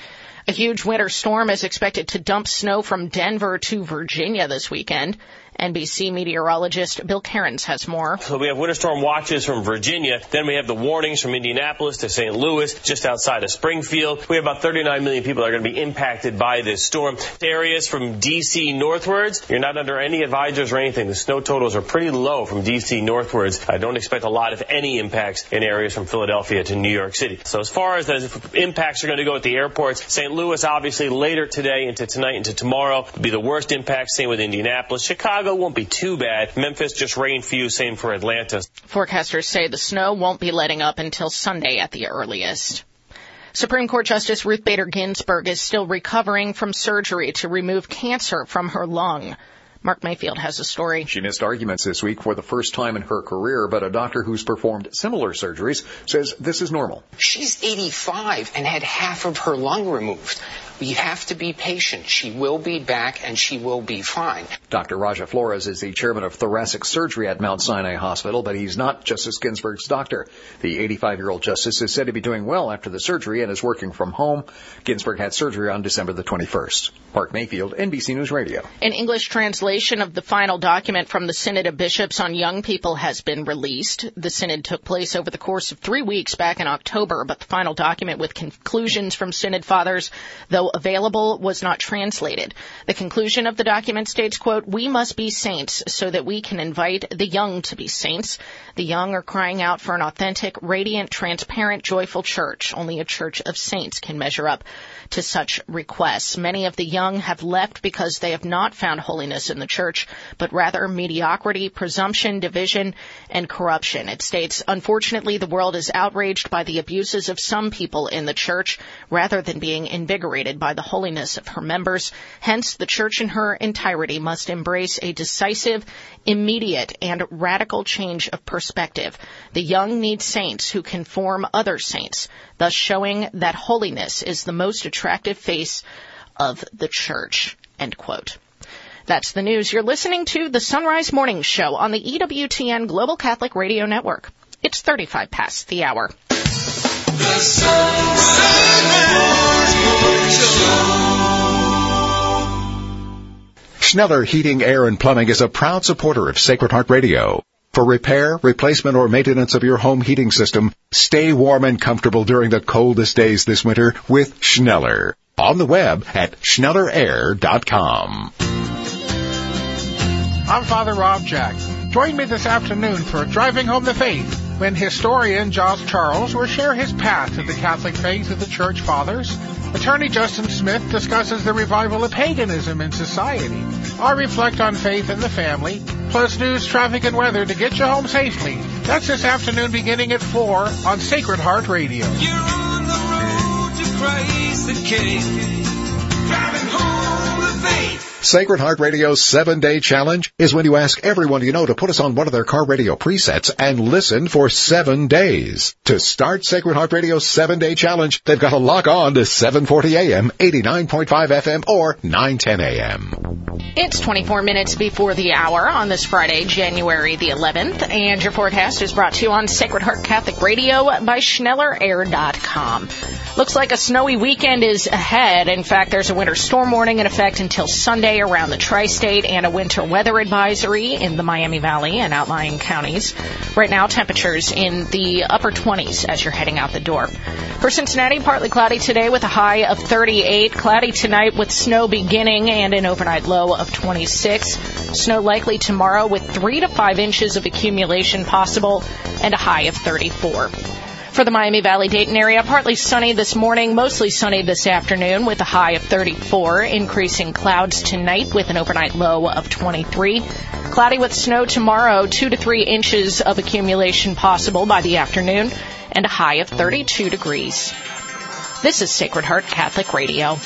Speaker 3: A huge winter storm is expected to dump snow from Denver to Virginia this weekend. N B C meteorologist Bill Cairns has more.
Speaker 15: So we have winter storm watches from Virginia. Then we have the warnings from Indianapolis to Saint Louis, just outside of Springfield. We have about thirty-nine million people that are going to be impacted by this storm. Areas from D C northwards, you're not under any advisors or anything. The snow totals are pretty low from D C northwards. I don't expect a lot, if any, impacts in areas from Philadelphia to New York City. So as far as the impacts are going to go at the airports, Saint Louis obviously later today into tonight into tomorrow will be the worst impact. Same with Indianapolis. Chicago won't be too bad. Memphis, just rain for you. Same for Atlanta.
Speaker 3: Forecasters say the snow won't be letting up until Sunday at the earliest. Supreme Court Justice Ruth Bader Ginsburg is still recovering from surgery to remove cancer from her lung. Mark Mayfield has a story.
Speaker 6: She missed arguments this week for the first time in her career, but a doctor who's performed similar surgeries says this is normal.
Speaker 16: She's eighty-five and had half of her lung removed. We have to be patient. She will be back and she will be fine.
Speaker 6: Doctor Raja Flores is the chairman of thoracic surgery at Mount Sinai Hospital, but he's not Justice Ginsburg's doctor. The eighty-five-year-old justice is said to be doing well after the surgery and is working from home. Ginsburg had surgery on December the twenty-first. Mark Mayfield, N B C News Radio.
Speaker 3: An English translation of the final document from the Synod of Bishops on young people has been released. The synod took place over the course of three weeks back in October, but the final document with conclusions from synod fathers, though although available, was not translated. The conclusion of the document states, quote, "We must be saints so that we can invite the young to be saints. The young are crying out for an authentic, radiant, transparent, joyful church. Only a church of saints can measure up to such requests. Many of the young have left because they have not found holiness in the church, but rather mediocrity, presumption, division, and corruption." It states, "Unfortunately, the world is outraged by the abuses of some people in the church rather than being invigorated by the holiness of her members. Hence, the church in her entirety must embrace a decisive, immediate, and radical change of perspective. The young need saints who can form other saints, thus showing that holiness is the most attractive face of the church." End quote. That's the news. You're listening to the Sunrise Morning Show on the E W T N Global Catholic Radio Network. It's thirty-five past the hour.
Speaker 1: The Sunrise Morning Show.
Speaker 6: Schneller Heating, Air, and Plumbing is a proud supporter of Sacred Heart Radio. For repair, replacement, or maintenance of your home heating system, stay warm and comfortable during the coldest days this winter with Schneller. On the web at schneller air dot com.
Speaker 17: I'm Father Rob Jack. Join me this afternoon for Driving Home the Faith, when historian Josh Charles will share his path to the Catholic faith of the Church Fathers. Attorney Justin Smith discusses the revival of paganism in society. I reflect on faith in the family, plus news, traffic, and weather to get you home safely. That's this afternoon beginning at four on Sacred Heart Radio.
Speaker 1: You're on the road to Christ the King, driving home the faith.
Speaker 6: Sacred Heart Radio's seven-day challenge is when you ask everyone you know to put us on one of their car radio presets and listen for seven days. To start Sacred Heart Radio's seven-day challenge, they've got to log on to seven forty A M, eighty-nine point five F M, or nine ten A M.
Speaker 3: It's twenty-four minutes before the hour on this Friday, January the eleventh, and your forecast is brought to you on Sacred Heart Catholic Radio by schneller air dot com. Looks like a snowy weekend is ahead. In fact, there's a winter storm warning in effect until Sunday around the tri-state and a winter weather advisory in the Miami Valley and outlying counties. Right now, temperatures in the upper twenties as you're heading out the door. For Cincinnati, partly cloudy today with a high of thirty-eight. Cloudy tonight with snow beginning and an overnight low of twenty-six. Snow likely tomorrow with three to five inches of accumulation possible and a high of thirty-four. For the Miami Valley-Dayton area, partly sunny this morning, mostly sunny this afternoon with a high of thirty-four. Increasing clouds tonight with an overnight low of twenty-three. Cloudy with snow tomorrow, two to three inches of accumulation possible by the afternoon and a high of thirty-two degrees. This is Sacred Heart Catholic Radio.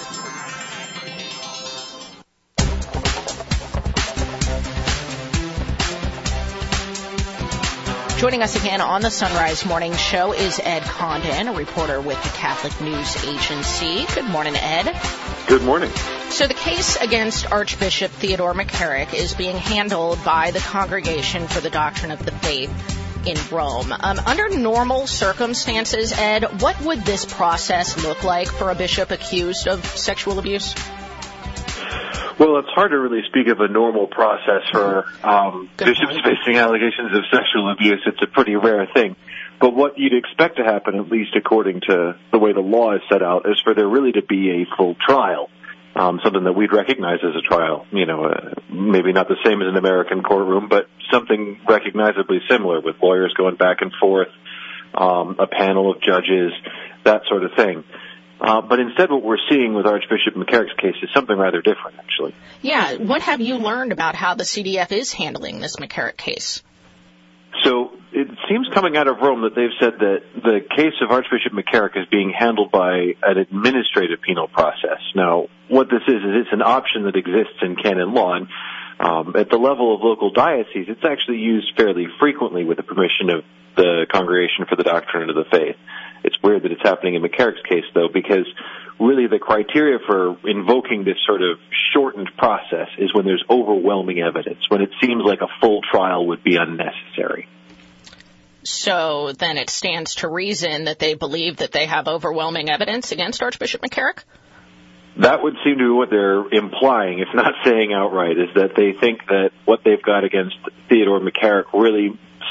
Speaker 3: Joining us again on the Sunrise Morning Show is Ed Condon, a reporter with the Catholic News Agency. Good morning, Ed.
Speaker 18: Good morning.
Speaker 3: So the case against Archbishop Theodore McCarrick is being handled by the Congregation for the Doctrine of the Faith in Rome. Um, under normal circumstances, Ed, what would this process look like for a bishop accused of sexual abuse?
Speaker 18: Well, it's hard to really speak of a normal process for um, bishops facing allegations of sexual abuse. It's a pretty rare thing. But what you'd expect to happen, at least according to the way the law is set out, is for there really to be a full trial, um, something that we'd recognize as a trial. You know, uh, maybe not the same as an American courtroom, but something recognizably similar with lawyers going back and forth, um, a panel of judges, that sort of thing. Uh, but instead what we're seeing with Archbishop McCarrick's case is something rather different, actually.
Speaker 3: Yeah. What have you learned about how the C D F is handling this McCarrick case?
Speaker 18: So it seems coming out of Rome that they've said that the case of Archbishop McCarrick is being handled by an administrative penal process. Now, what this is, is it's an option that exists in canon law. And um, at the level of local dioceses, it's actually used fairly frequently with the permission of the Congregation for the Doctrine of the Faith. It's weird that it's happening in McCarrick's case, though, because really the criteria for invoking this sort of shortened process is when there's overwhelming evidence, when it seems like a full trial would be unnecessary.
Speaker 3: So then it stands to reason that they believe that they have overwhelming evidence against Archbishop McCarrick?
Speaker 18: That would seem to be what they're implying, if not saying outright, is that they think that what they've got against Theodore McCarrick really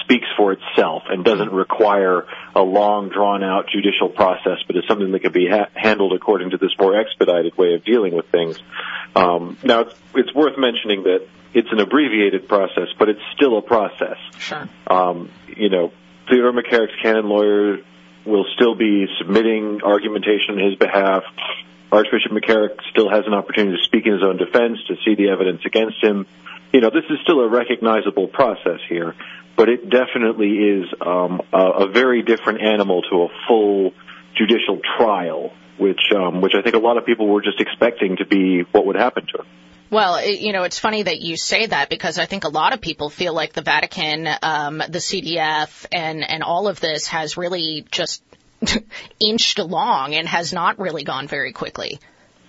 Speaker 18: speaks for itself and doesn't require a long, drawn-out judicial process, but is something that can be ha- handled according to this more expedited way of dealing with things. Um, now, it's, it's worth mentioning that it's an abbreviated process, but it's still a process.
Speaker 3: Sure.
Speaker 18: Um, you know, Theodore McCarrick's canon lawyer will still be submitting argumentation on his behalf. Archbishop McCarrick still has an opportunity to speak in his own defense, to see the evidence against him. You know, this is still a recognizable process here, but it definitely is um, a, a very different animal to a full judicial trial, which um, which I think a lot of people were just expecting to be what would happen to him.
Speaker 3: Well, it, you know, it's funny that you say that because I think a lot of people feel like the Vatican, um, the C D F, and, and all of this has really just inched along and has not really gone very quickly.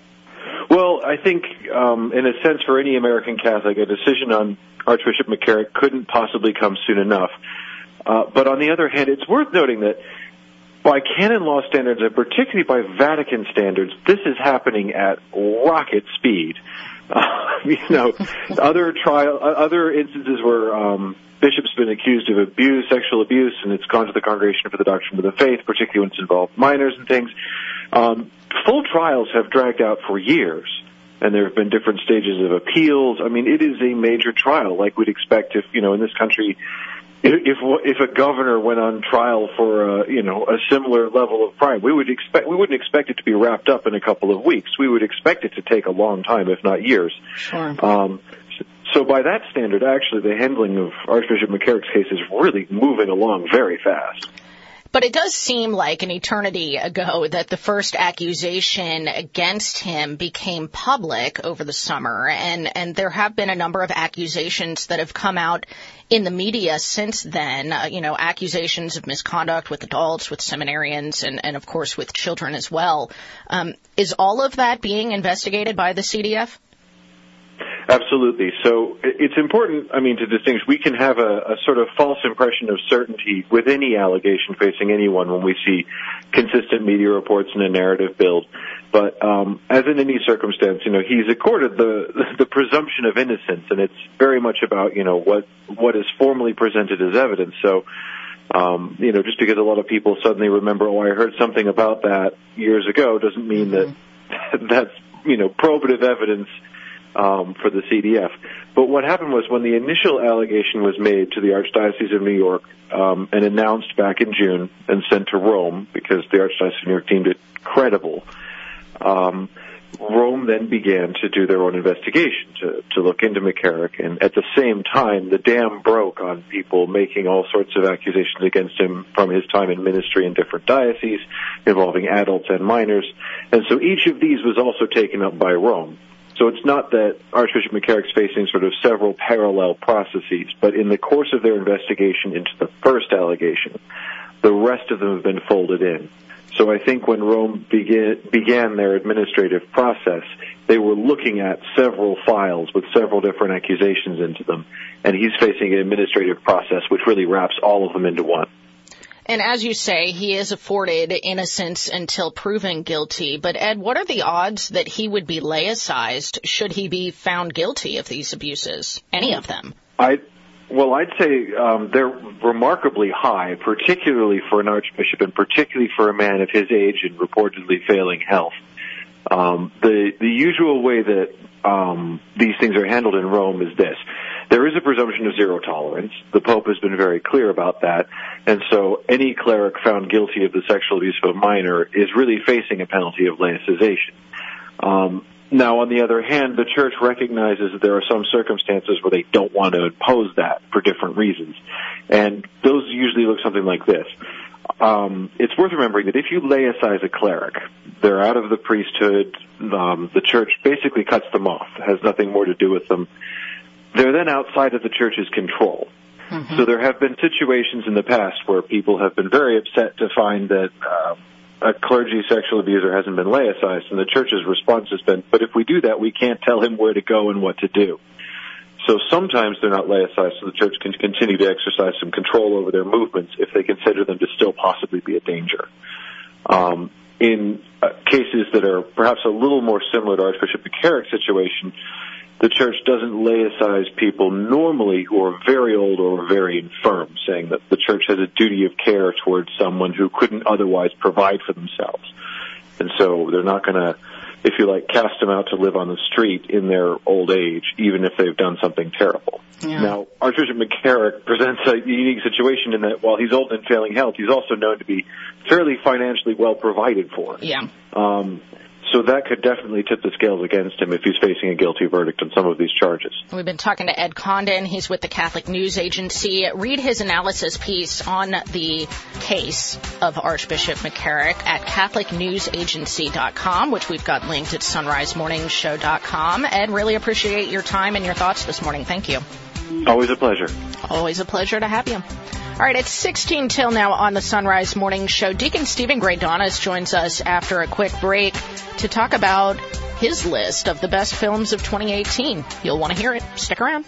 Speaker 18: Well, I think, um, in a sense, for any American Catholic, a decision on Archbishop McCarrick couldn't possibly come soon enough. Uh, but on the other hand, it's worth noting that by canon law standards, and particularly by Vatican standards, this is happening at rocket speed. Uh, you know, other trial, other instances where um, bishops have been accused of abuse, sexual abuse, and it's gone to the Congregation for the Doctrine of the Faith, particularly when it's involved minors and things. Um, full trials have dragged out for years, and there have been different stages of appeals. I mean, it is a major trial, like we'd expect if, you know, in this country, if if a governor went on trial for a, you know, a similar level of crime, we would expect we wouldn't expect it to be wrapped up in a couple of weeks. We would expect it to take a long time, if not years.
Speaker 3: Sure.
Speaker 18: Um, so by that standard, actually, the handling of Archbishop McCarrick's case is really moving along very fast.
Speaker 3: But it does seem like an eternity ago that the first accusation against him became public over the summer, and, and there have been a number of accusations that have come out in the media since then, uh, you know, accusations of misconduct with adults, with seminarians, and, and of course with children as well. Um, is all of that being investigated by the C D F?
Speaker 18: Absolutely. So it's important, I mean, to distinguish. We can have a, a sort of false impression of certainty with any allegation facing anyone when we see consistent media reports and a narrative build. But um, as in any circumstance, you know, he's accorded the the presumption of innocence, and it's very much about, you know, what what is formally presented as evidence. So, um, you know, just because a lot of people suddenly remember, oh, I heard something about that years ago, doesn't mean mm-hmm. that that's, you know, probative evidence Um, for the C D F. But what happened was when the initial allegation was made to the Archdiocese of New York um, and announced back in June and sent to Rome because the Archdiocese of New York deemed it credible, um, Rome then began to do their own investigation to, to look into McCarrick. And at the same time, the dam broke on people making all sorts of accusations against him from his time in ministry in different dioceses involving adults and minors. And so each of these was also taken up by Rome. So it's not that Archbishop McCarrick's facing sort of several parallel processes, but in the course of their investigation into the first allegation, the rest of them have been folded in. So I think when Rome began, began their administrative process, they were looking at several files with several different accusations into them, and he's facing an administrative process which really wraps all of them into one.
Speaker 3: And as you say, he is afforded innocence until proven guilty. But, Ed, what are the odds that he would be laicized should he be found guilty of these abuses, any of them?
Speaker 18: I, well, I'd say um, they're remarkably high, particularly for an archbishop and particularly for a man of his age and reportedly failing health. Um, the, the usual way that um, these things are handled in Rome is this. There is a presumption of zero tolerance. The Pope has been very clear about that. And so any cleric found guilty of the sexual abuse of a minor is really facing a penalty of laicization. Um, now, on the other hand, the Church recognizes that there are some circumstances where they don't want to impose that for different reasons. And those usually look something like this. Um, it's worth remembering that if you laicize a cleric, they're out of the priesthood, um, the Church basically cuts them off, has nothing more to do with them. They're then outside of the Church's control. Mm-hmm. So there have been situations in the past where people have been very upset to find that uh, a clergy sexual abuser hasn't been laicized, and the Church's response has been, but if we do that, we can't tell him where to go and what to do. So sometimes they're not laicized, so the Church can continue to exercise some control over their movements if they consider them to still possibly be a danger. Um, in uh, cases that are perhaps a little more similar to Archbishop McCarrick's situation, the church doesn't laicize people normally who are very old or very infirm, saying that the church has a duty of care towards someone who couldn't otherwise provide for themselves. And so they're not going to, if you like, cast them out to live on the street in their old age, even if they've done something terrible. Yeah. Now, Archbishop McCarrick presents a unique situation in that while he's old and failing health, he's also known to be fairly financially well provided for.
Speaker 3: Yeah.
Speaker 18: Um, so that could definitely tip the scales against him if he's facing a guilty verdict on some of these charges.
Speaker 3: We've been talking to Ed Condon. He's with the Catholic News Agency. Read his analysis piece on the case of Archbishop McCarrick at Catholic News Agency dot com, which we've got linked at sunrise morning show dot com. Ed, really appreciate your time and your thoughts this morning. Thank you.
Speaker 18: Always a pleasure.
Speaker 3: Always a pleasure to have you. All right, it's sixteen till now on the Sunrise Morning Show. Deacon Stephen Greydonis joins us after a quick break to talk about his list of the best films of twenty eighteen. You'll want to hear it. Stick around.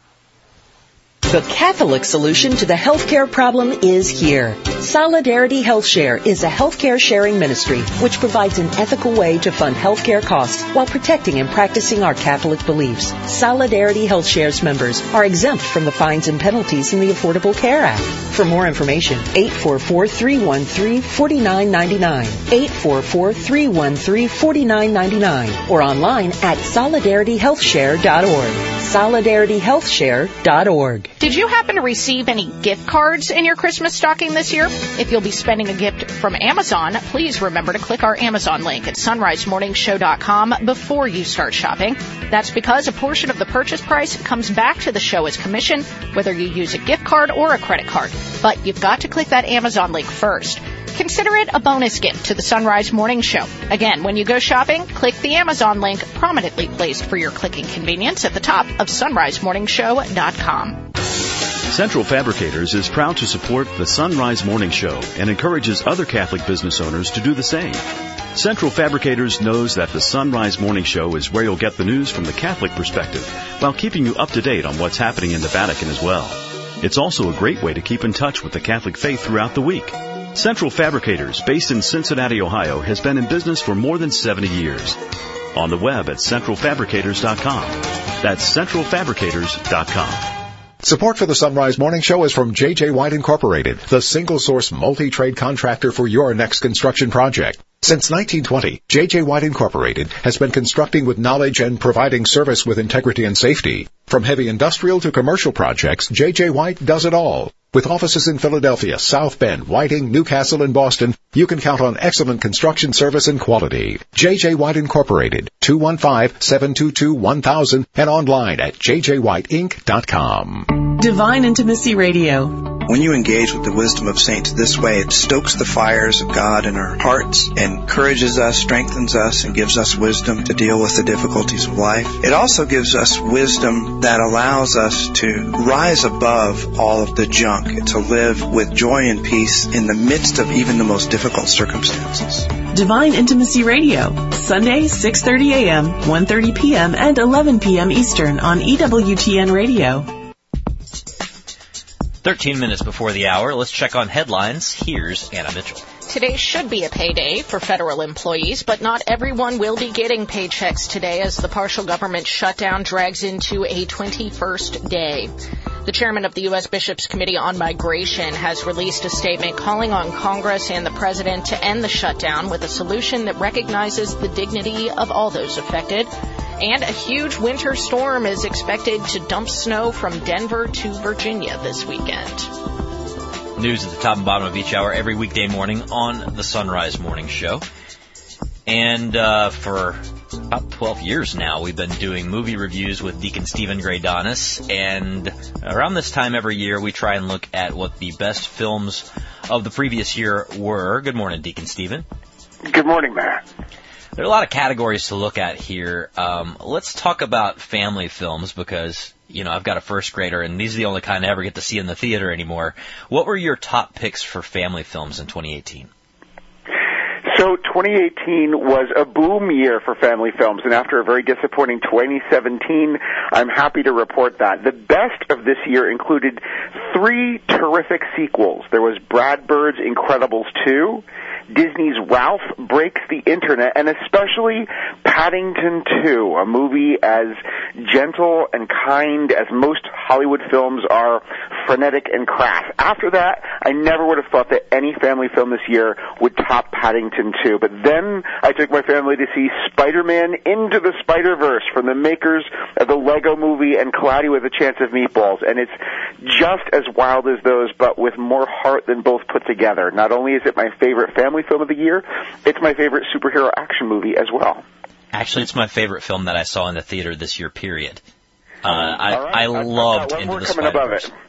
Speaker 8: The Catholic solution to the healthcare problem is here. Solidarity Health Share is a healthcare sharing ministry which provides an ethical way to fund healthcare costs while protecting and practicing our Catholic beliefs. Solidarity Health Share's members are exempt from the fines and penalties in the Affordable Care Act. For more information, eight four four, three one three, four nine nine nine, eight four four, three one three, four nine nine nine, or online at solidarity health share dot org. solidarity health share dot org.
Speaker 3: Did you happen to receive any gift cards in your Christmas stocking this year? If you'll be spending a gift from Amazon, please remember to click our Amazon link at sunrise morning show dot com before you start shopping. That's because a portion of the purchase price comes back to the show as commission, whether you use a gift card or a credit card. But you've got to click that Amazon link first. Consider it a bonus gift to the Sunrise Morning Show. Again, when you go shopping, click the Amazon link prominently placed for your clicking convenience at the top of sunrise morning show dot com.
Speaker 19: Central Fabricators is proud to support the Sunrise Morning Show and encourages other Catholic business owners to do the same. Central Fabricators knows that the Sunrise Morning Show is where you'll get the news from the Catholic perspective while keeping you up to date on what's happening in the Vatican as well. It's also a great way to keep in touch with the Catholic faith throughout the week. Central Fabricators, based in Cincinnati, Ohio, has been in business for more than seventy years. On the web at central fabricators dot com. That's central fabricators dot com.
Speaker 6: Support for the Sunrise Morning Show is from J J White Incorporated, the single-source multi-trade contractor for your next construction project. Since nineteen twenty, J J White Incorporated has been constructing with knowledge and providing service with integrity and safety. From heavy industrial to commercial projects, J J White does it all. With offices in Philadelphia, South Bend, Whiting, Newcastle, and Boston, you can count on excellent construction service and quality. J J White Incorporated, two one five, seven two two, one thousand, and online at j j white inc dot com.
Speaker 8: Divine Intimacy Radio.
Speaker 20: When you engage with the wisdom of saints this way, it stokes the fires of God in our hearts, encourages us, strengthens us, and gives us wisdom to deal with the difficulties of life. It also gives us wisdom that allows us to rise above all of the junk, to live with joy and peace in the midst of even the most difficult circumstances.
Speaker 8: Divine Intimacy Radio, Sunday, six thirty a.m., one thirty p.m., and eleven p.m. Eastern on E W T N Radio.
Speaker 2: thirteen minutes before the hour, let's check on headlines. Here's Anna Mitchell.
Speaker 3: Today should be a payday for federal employees, but not everyone will be getting paychecks today as the partial government shutdown drags into a twenty-first day. The chairman of the U S Bishops Committee on Migration has released a statement calling on Congress and the president to end the shutdown with a solution that recognizes the dignity of all those affected. And a huge winter storm is expected to dump snow from Denver to Virginia this weekend.
Speaker 2: News at the top and bottom of each hour every weekday morning on the Sunrise Morning Show. And uh, for about twelve years now, we've been doing movie reviews with Deacon Stephen Greydonis. And around this time every year, we try and look at what the best films of the previous year were. Good morning, Deacon Stephen.
Speaker 21: Good morning, Matt.
Speaker 2: There are a lot of categories to look at here. Um, let's talk about family films because, you know, I've got a first grader, and these are the only kind I ever get to see in the theater anymore. What were your top picks for family films in twenty eighteen?
Speaker 21: So twenty eighteen was a boom year for family films, and after a very disappointing twenty seventeen, I'm happy to report that. The best of this year included three terrific sequels. There was Brad Bird's Incredibles two, Disney's Ralph Breaks the Internet, and especially Paddington two, a movie as gentle and kind as most Hollywood films are frenetic and crass. After that, I never would have thought that any family film this year would top Paddington two. But then I took my family to see Spider-Man Into the Spider-Verse from the makers of the Lego Movie and Cloudy with a Chance of Meatballs, and it's just as wild as those, but with more heart than both put together. Not only is it my favorite family film of the year, it's my favorite superhero action movie as well.
Speaker 2: Actually, it's my favorite film that I saw in the theater this year, period. Uh, I,
Speaker 21: right.
Speaker 2: I loved
Speaker 21: I've got one
Speaker 2: Into
Speaker 21: more
Speaker 2: the
Speaker 21: coming
Speaker 2: Spider-Verse.
Speaker 21: above it.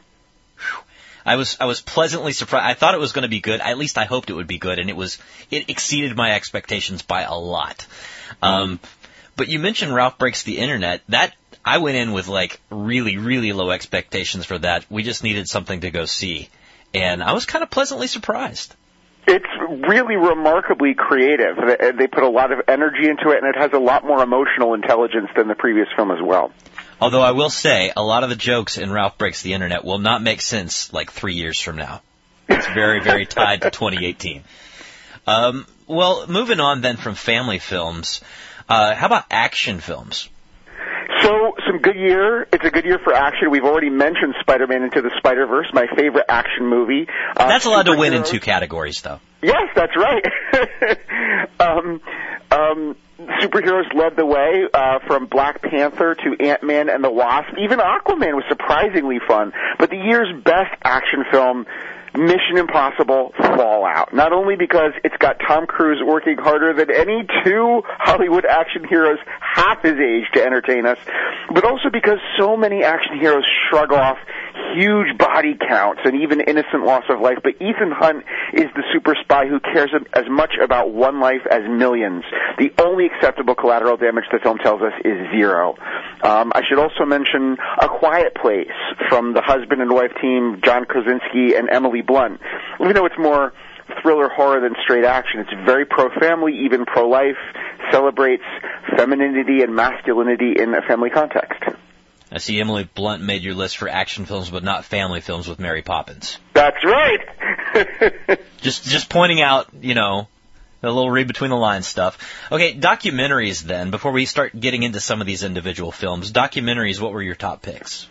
Speaker 2: I was I was pleasantly surprised. I thought it was going to be good. At least I hoped it would be good, and it was. It exceeded my expectations by a lot. Um, but you mentioned Ralph Breaks the Internet. That I went in with like really really low expectations for that. We just needed something to go see, and I was kind of pleasantly surprised.
Speaker 21: It's really remarkably creative. They put a lot of energy into it, and it has a lot more emotional intelligence than the previous film as well.
Speaker 2: Although I will say, a lot of the jokes in Ralph Breaks the Internet will not make sense like three years from now. It's very, very tied to twenty eighteen. Um, well, moving on then from family films, uh, how about action films?
Speaker 21: So, some good year. It's a good year for action. We've already mentioned Spider-Man Into the Spider-Verse, my favorite action movie. Uh,
Speaker 2: That's allowed to win in two categories, though.
Speaker 21: Yes, that's right. um, um, superheroes led the way, uh, from Black Panther to Ant-Man and the Wasp. Even Aquaman was surprisingly fun. But the year's best action film, Mission Impossible Fallout. Not only because it's got Tom Cruise working harder than any two Hollywood action heroes half his age to entertain us, but also because so many action heroes shrug off huge body counts and even innocent loss of life. But Ethan Hunt is the super spy who cares as much about one life as millions. The only acceptable collateral damage the film tells us is zero. Um, I should also mention A Quiet Place from the husband and wife team, John Krasinski and Emily Blunt. Even though it's more thriller horror than straight action, it's very pro-family, even pro-life, celebrates femininity and masculinity in a family context.
Speaker 2: I see Emily Blunt made your list for action films, but not family films with Mary Poppins.
Speaker 21: That's right.
Speaker 2: just just pointing out, you know, a little read between the lines stuff. Okay, documentaries then, before we start getting into some of these individual films. Documentaries, what were your top picks?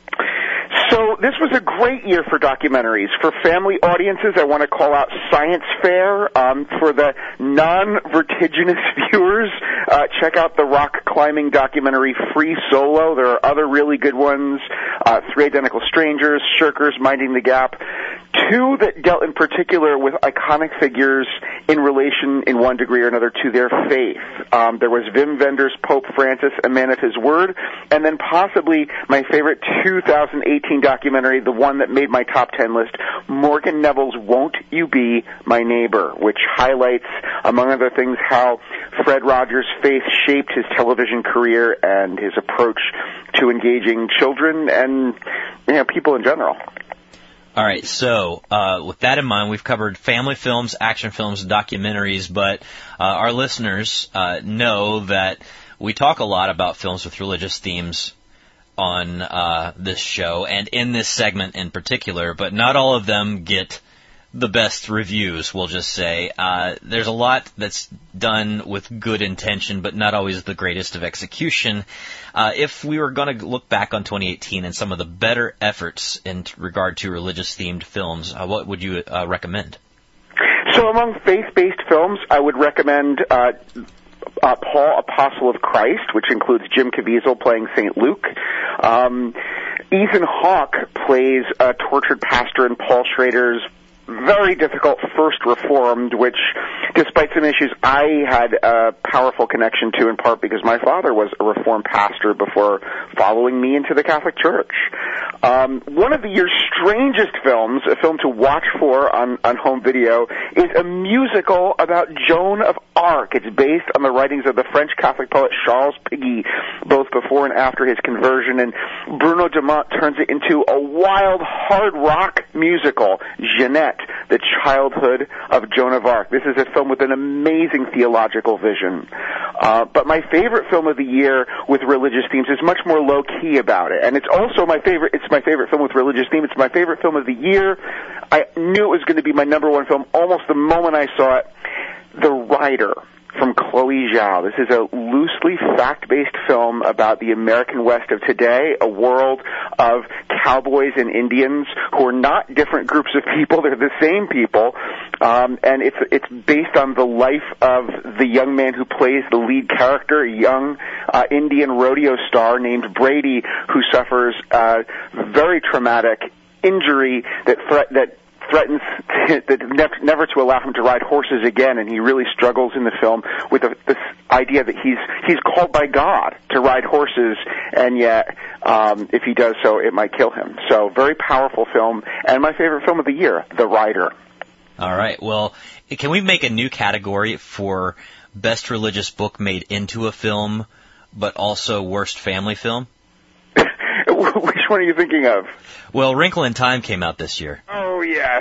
Speaker 21: So this was a great year for documentaries. For family audiences, I want to call out Science Fair. Um, for the non-vertiginous viewers, uh, check out the rock climbing documentary Free Solo. There are other really good ones. Uh, Three Identical Strangers, Shirkers, Minding the Gap. Two that dealt in particular with iconic figures in relation, in one degree or another, to their faith. Um, there was Wim Wenders' Pope Francis, A Man of His Word, and then possibly my favorite two thousand eighteen documentary, the one that made my top ten list, Morgan Neville's Won't You Be My Neighbor, which highlights, among other things, how Fred Rogers' faith shaped his television career and his approach to engaging children and, you know, people in general.
Speaker 2: All right, so uh, with that in mind, we've covered family films, action films, documentaries, but uh, our listeners uh, know that we talk a lot about films with religious themes on uh, this show, and in this segment in particular, but not all of them get the best reviews, we'll just say. Uh, there's a lot that's done with good intention, but not always the greatest of execution. Uh, if we were going to look back on twenty eighteen and some of the better efforts in regard to religious-themed films, uh, what would you uh, recommend?
Speaker 21: So among faith-based films, I would recommend uh, uh, Paul, Apostle of Christ, which includes Jim Caviezel playing Saint Luke. Um, Ethan Hawke plays a tortured pastor in Paul Schrader's very difficult First Reformed, which, despite some issues, I had a powerful connection to, in part because my father was a Reformed pastor before following me into the Catholic Church. Um, one of the year's strangest films, a film to watch for on, on home video, is a musical about Joan of Arc. It's based on the writings of the French Catholic poet Charles Péguy, both before and after his conversion, and Bruno Dumont turns it into a wild, hard rock musical, Jeanette, the childhood of Joan of Arc. This is a film with an amazing theological vision. Uh, but my favorite film of the year with religious themes is much more low-key about it. And it's also my favorite, it's my favorite film with religious theme. It's my favorite film of the year. I knew it was going to be my number one film almost the moment I saw it. The Rider from Chloe Zhao. This is a loosely fact-based film about the American West of today, a world of cowboys and Indians who are not different groups of people. They're the same people. Um, and it's it's based on the life of the young man who plays the lead character, a young uh, Indian rodeo star named Brady, who suffers a very traumatic injury that threat that threatens to, that never to allow him to ride horses again, and he really struggles in the film with the, this idea that he's he's called by God to ride horses, and yet um, if he does so, it might kill him. So, very powerful film, and my favorite film of the year, The Rider.
Speaker 2: All right. Well, can we make a new category for best religious book made into a film, but also worst family film?
Speaker 21: Which one are you thinking of?
Speaker 2: Well, Wrinkle in Time came out this year.
Speaker 21: Oh, yes.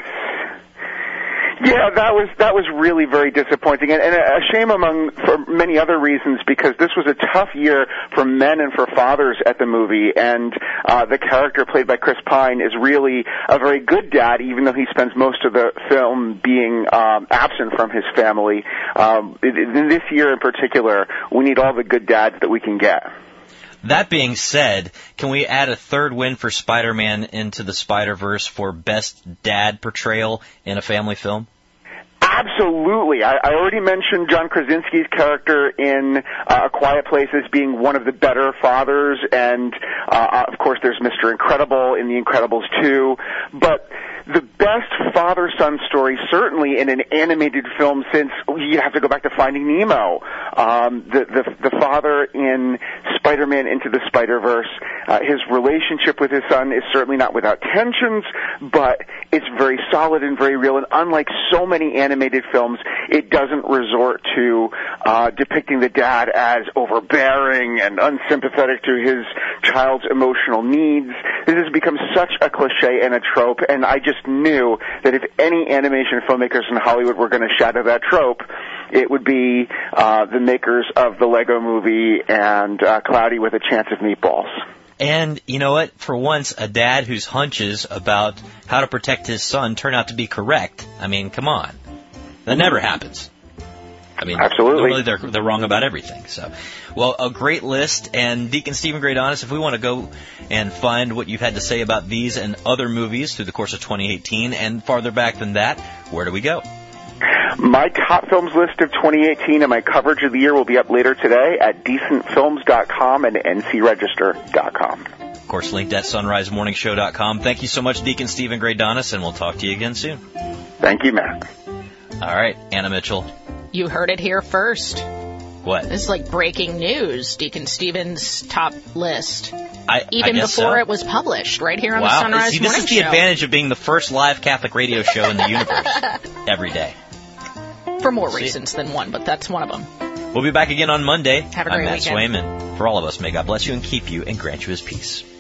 Speaker 21: Yeah, that was that was really very disappointing, and, and a shame among for many other reasons, because this was a tough year for men and for fathers at the movie, and uh, the character played by Chris Pine is really a very good dad, even though he spends most of the film being um, absent from his family. Um, in this year in particular, we need all the good dads that we can get.
Speaker 2: That being said, can we add a third win for Spider-Man Into the Spider-Verse for best dad portrayal in a family film?
Speaker 21: Absolutely. I, I already mentioned John Krasinski's character in uh, A Quiet Place as being one of the better fathers, and uh, of course there's Mister Incredible in The Incredibles two, but the best father-son story, certainly in an animated film, since you have to go back to Finding Nemo. Um, the, the, the father in Spider-Man Into the Spider-Verse, uh, his relationship with his son is certainly not without tensions, but it's very solid and very real. And unlike so many animated films, it doesn't resort to uh, depicting the dad as overbearing and unsympathetic to his child's emotional needs. This has become such a cliche and a trope, and I just knew that if any animation filmmakers in Hollywood were going to shadow that trope, it would be uh, the makers of the Lego Movie and uh, Cloudy with a Chance of Meatballs.
Speaker 2: And, you know what, for once, a dad whose hunches about how to protect his son turn out to be correct. I mean, come on. That never happens. I mean,
Speaker 21: absolutely.
Speaker 2: Normally they're, they're wrong about everything. So, well, a great list. And Deacon Stephen Greydonis, if we want to go and find what you've had to say about these and other movies through the course of twenty eighteen and farther back than that, where do we go?
Speaker 21: My top films list of twenty eighteen and my coverage of the year will be up later today at decent films dot com and n c register dot com.
Speaker 2: Of course, linked at sunrise morning show dot com. Thank you so much, Deacon Stephen Greydonis, and we'll talk to you again soon.
Speaker 21: Thank you, Matt.
Speaker 2: All right, Anna Mitchell.
Speaker 3: You heard it here first.
Speaker 2: What?
Speaker 3: This is like breaking news, Deacon Stephen's top list.
Speaker 2: I,
Speaker 3: Even
Speaker 2: I guess
Speaker 3: before
Speaker 2: so.
Speaker 3: it was published, right here on
Speaker 2: wow.
Speaker 3: the Sunrise
Speaker 2: See,
Speaker 3: Morning
Speaker 2: this is the
Speaker 3: Show.
Speaker 2: advantage of being the first live Catholic radio show in the universe every day.
Speaker 3: For more
Speaker 2: See?
Speaker 3: reasons than one, but that's one of them.
Speaker 2: We'll be back again on Monday.
Speaker 3: Have a
Speaker 2: I'm
Speaker 3: great
Speaker 2: Matt
Speaker 3: weekend.
Speaker 2: Swayman. For all of us, may God bless you and keep you and grant you his peace.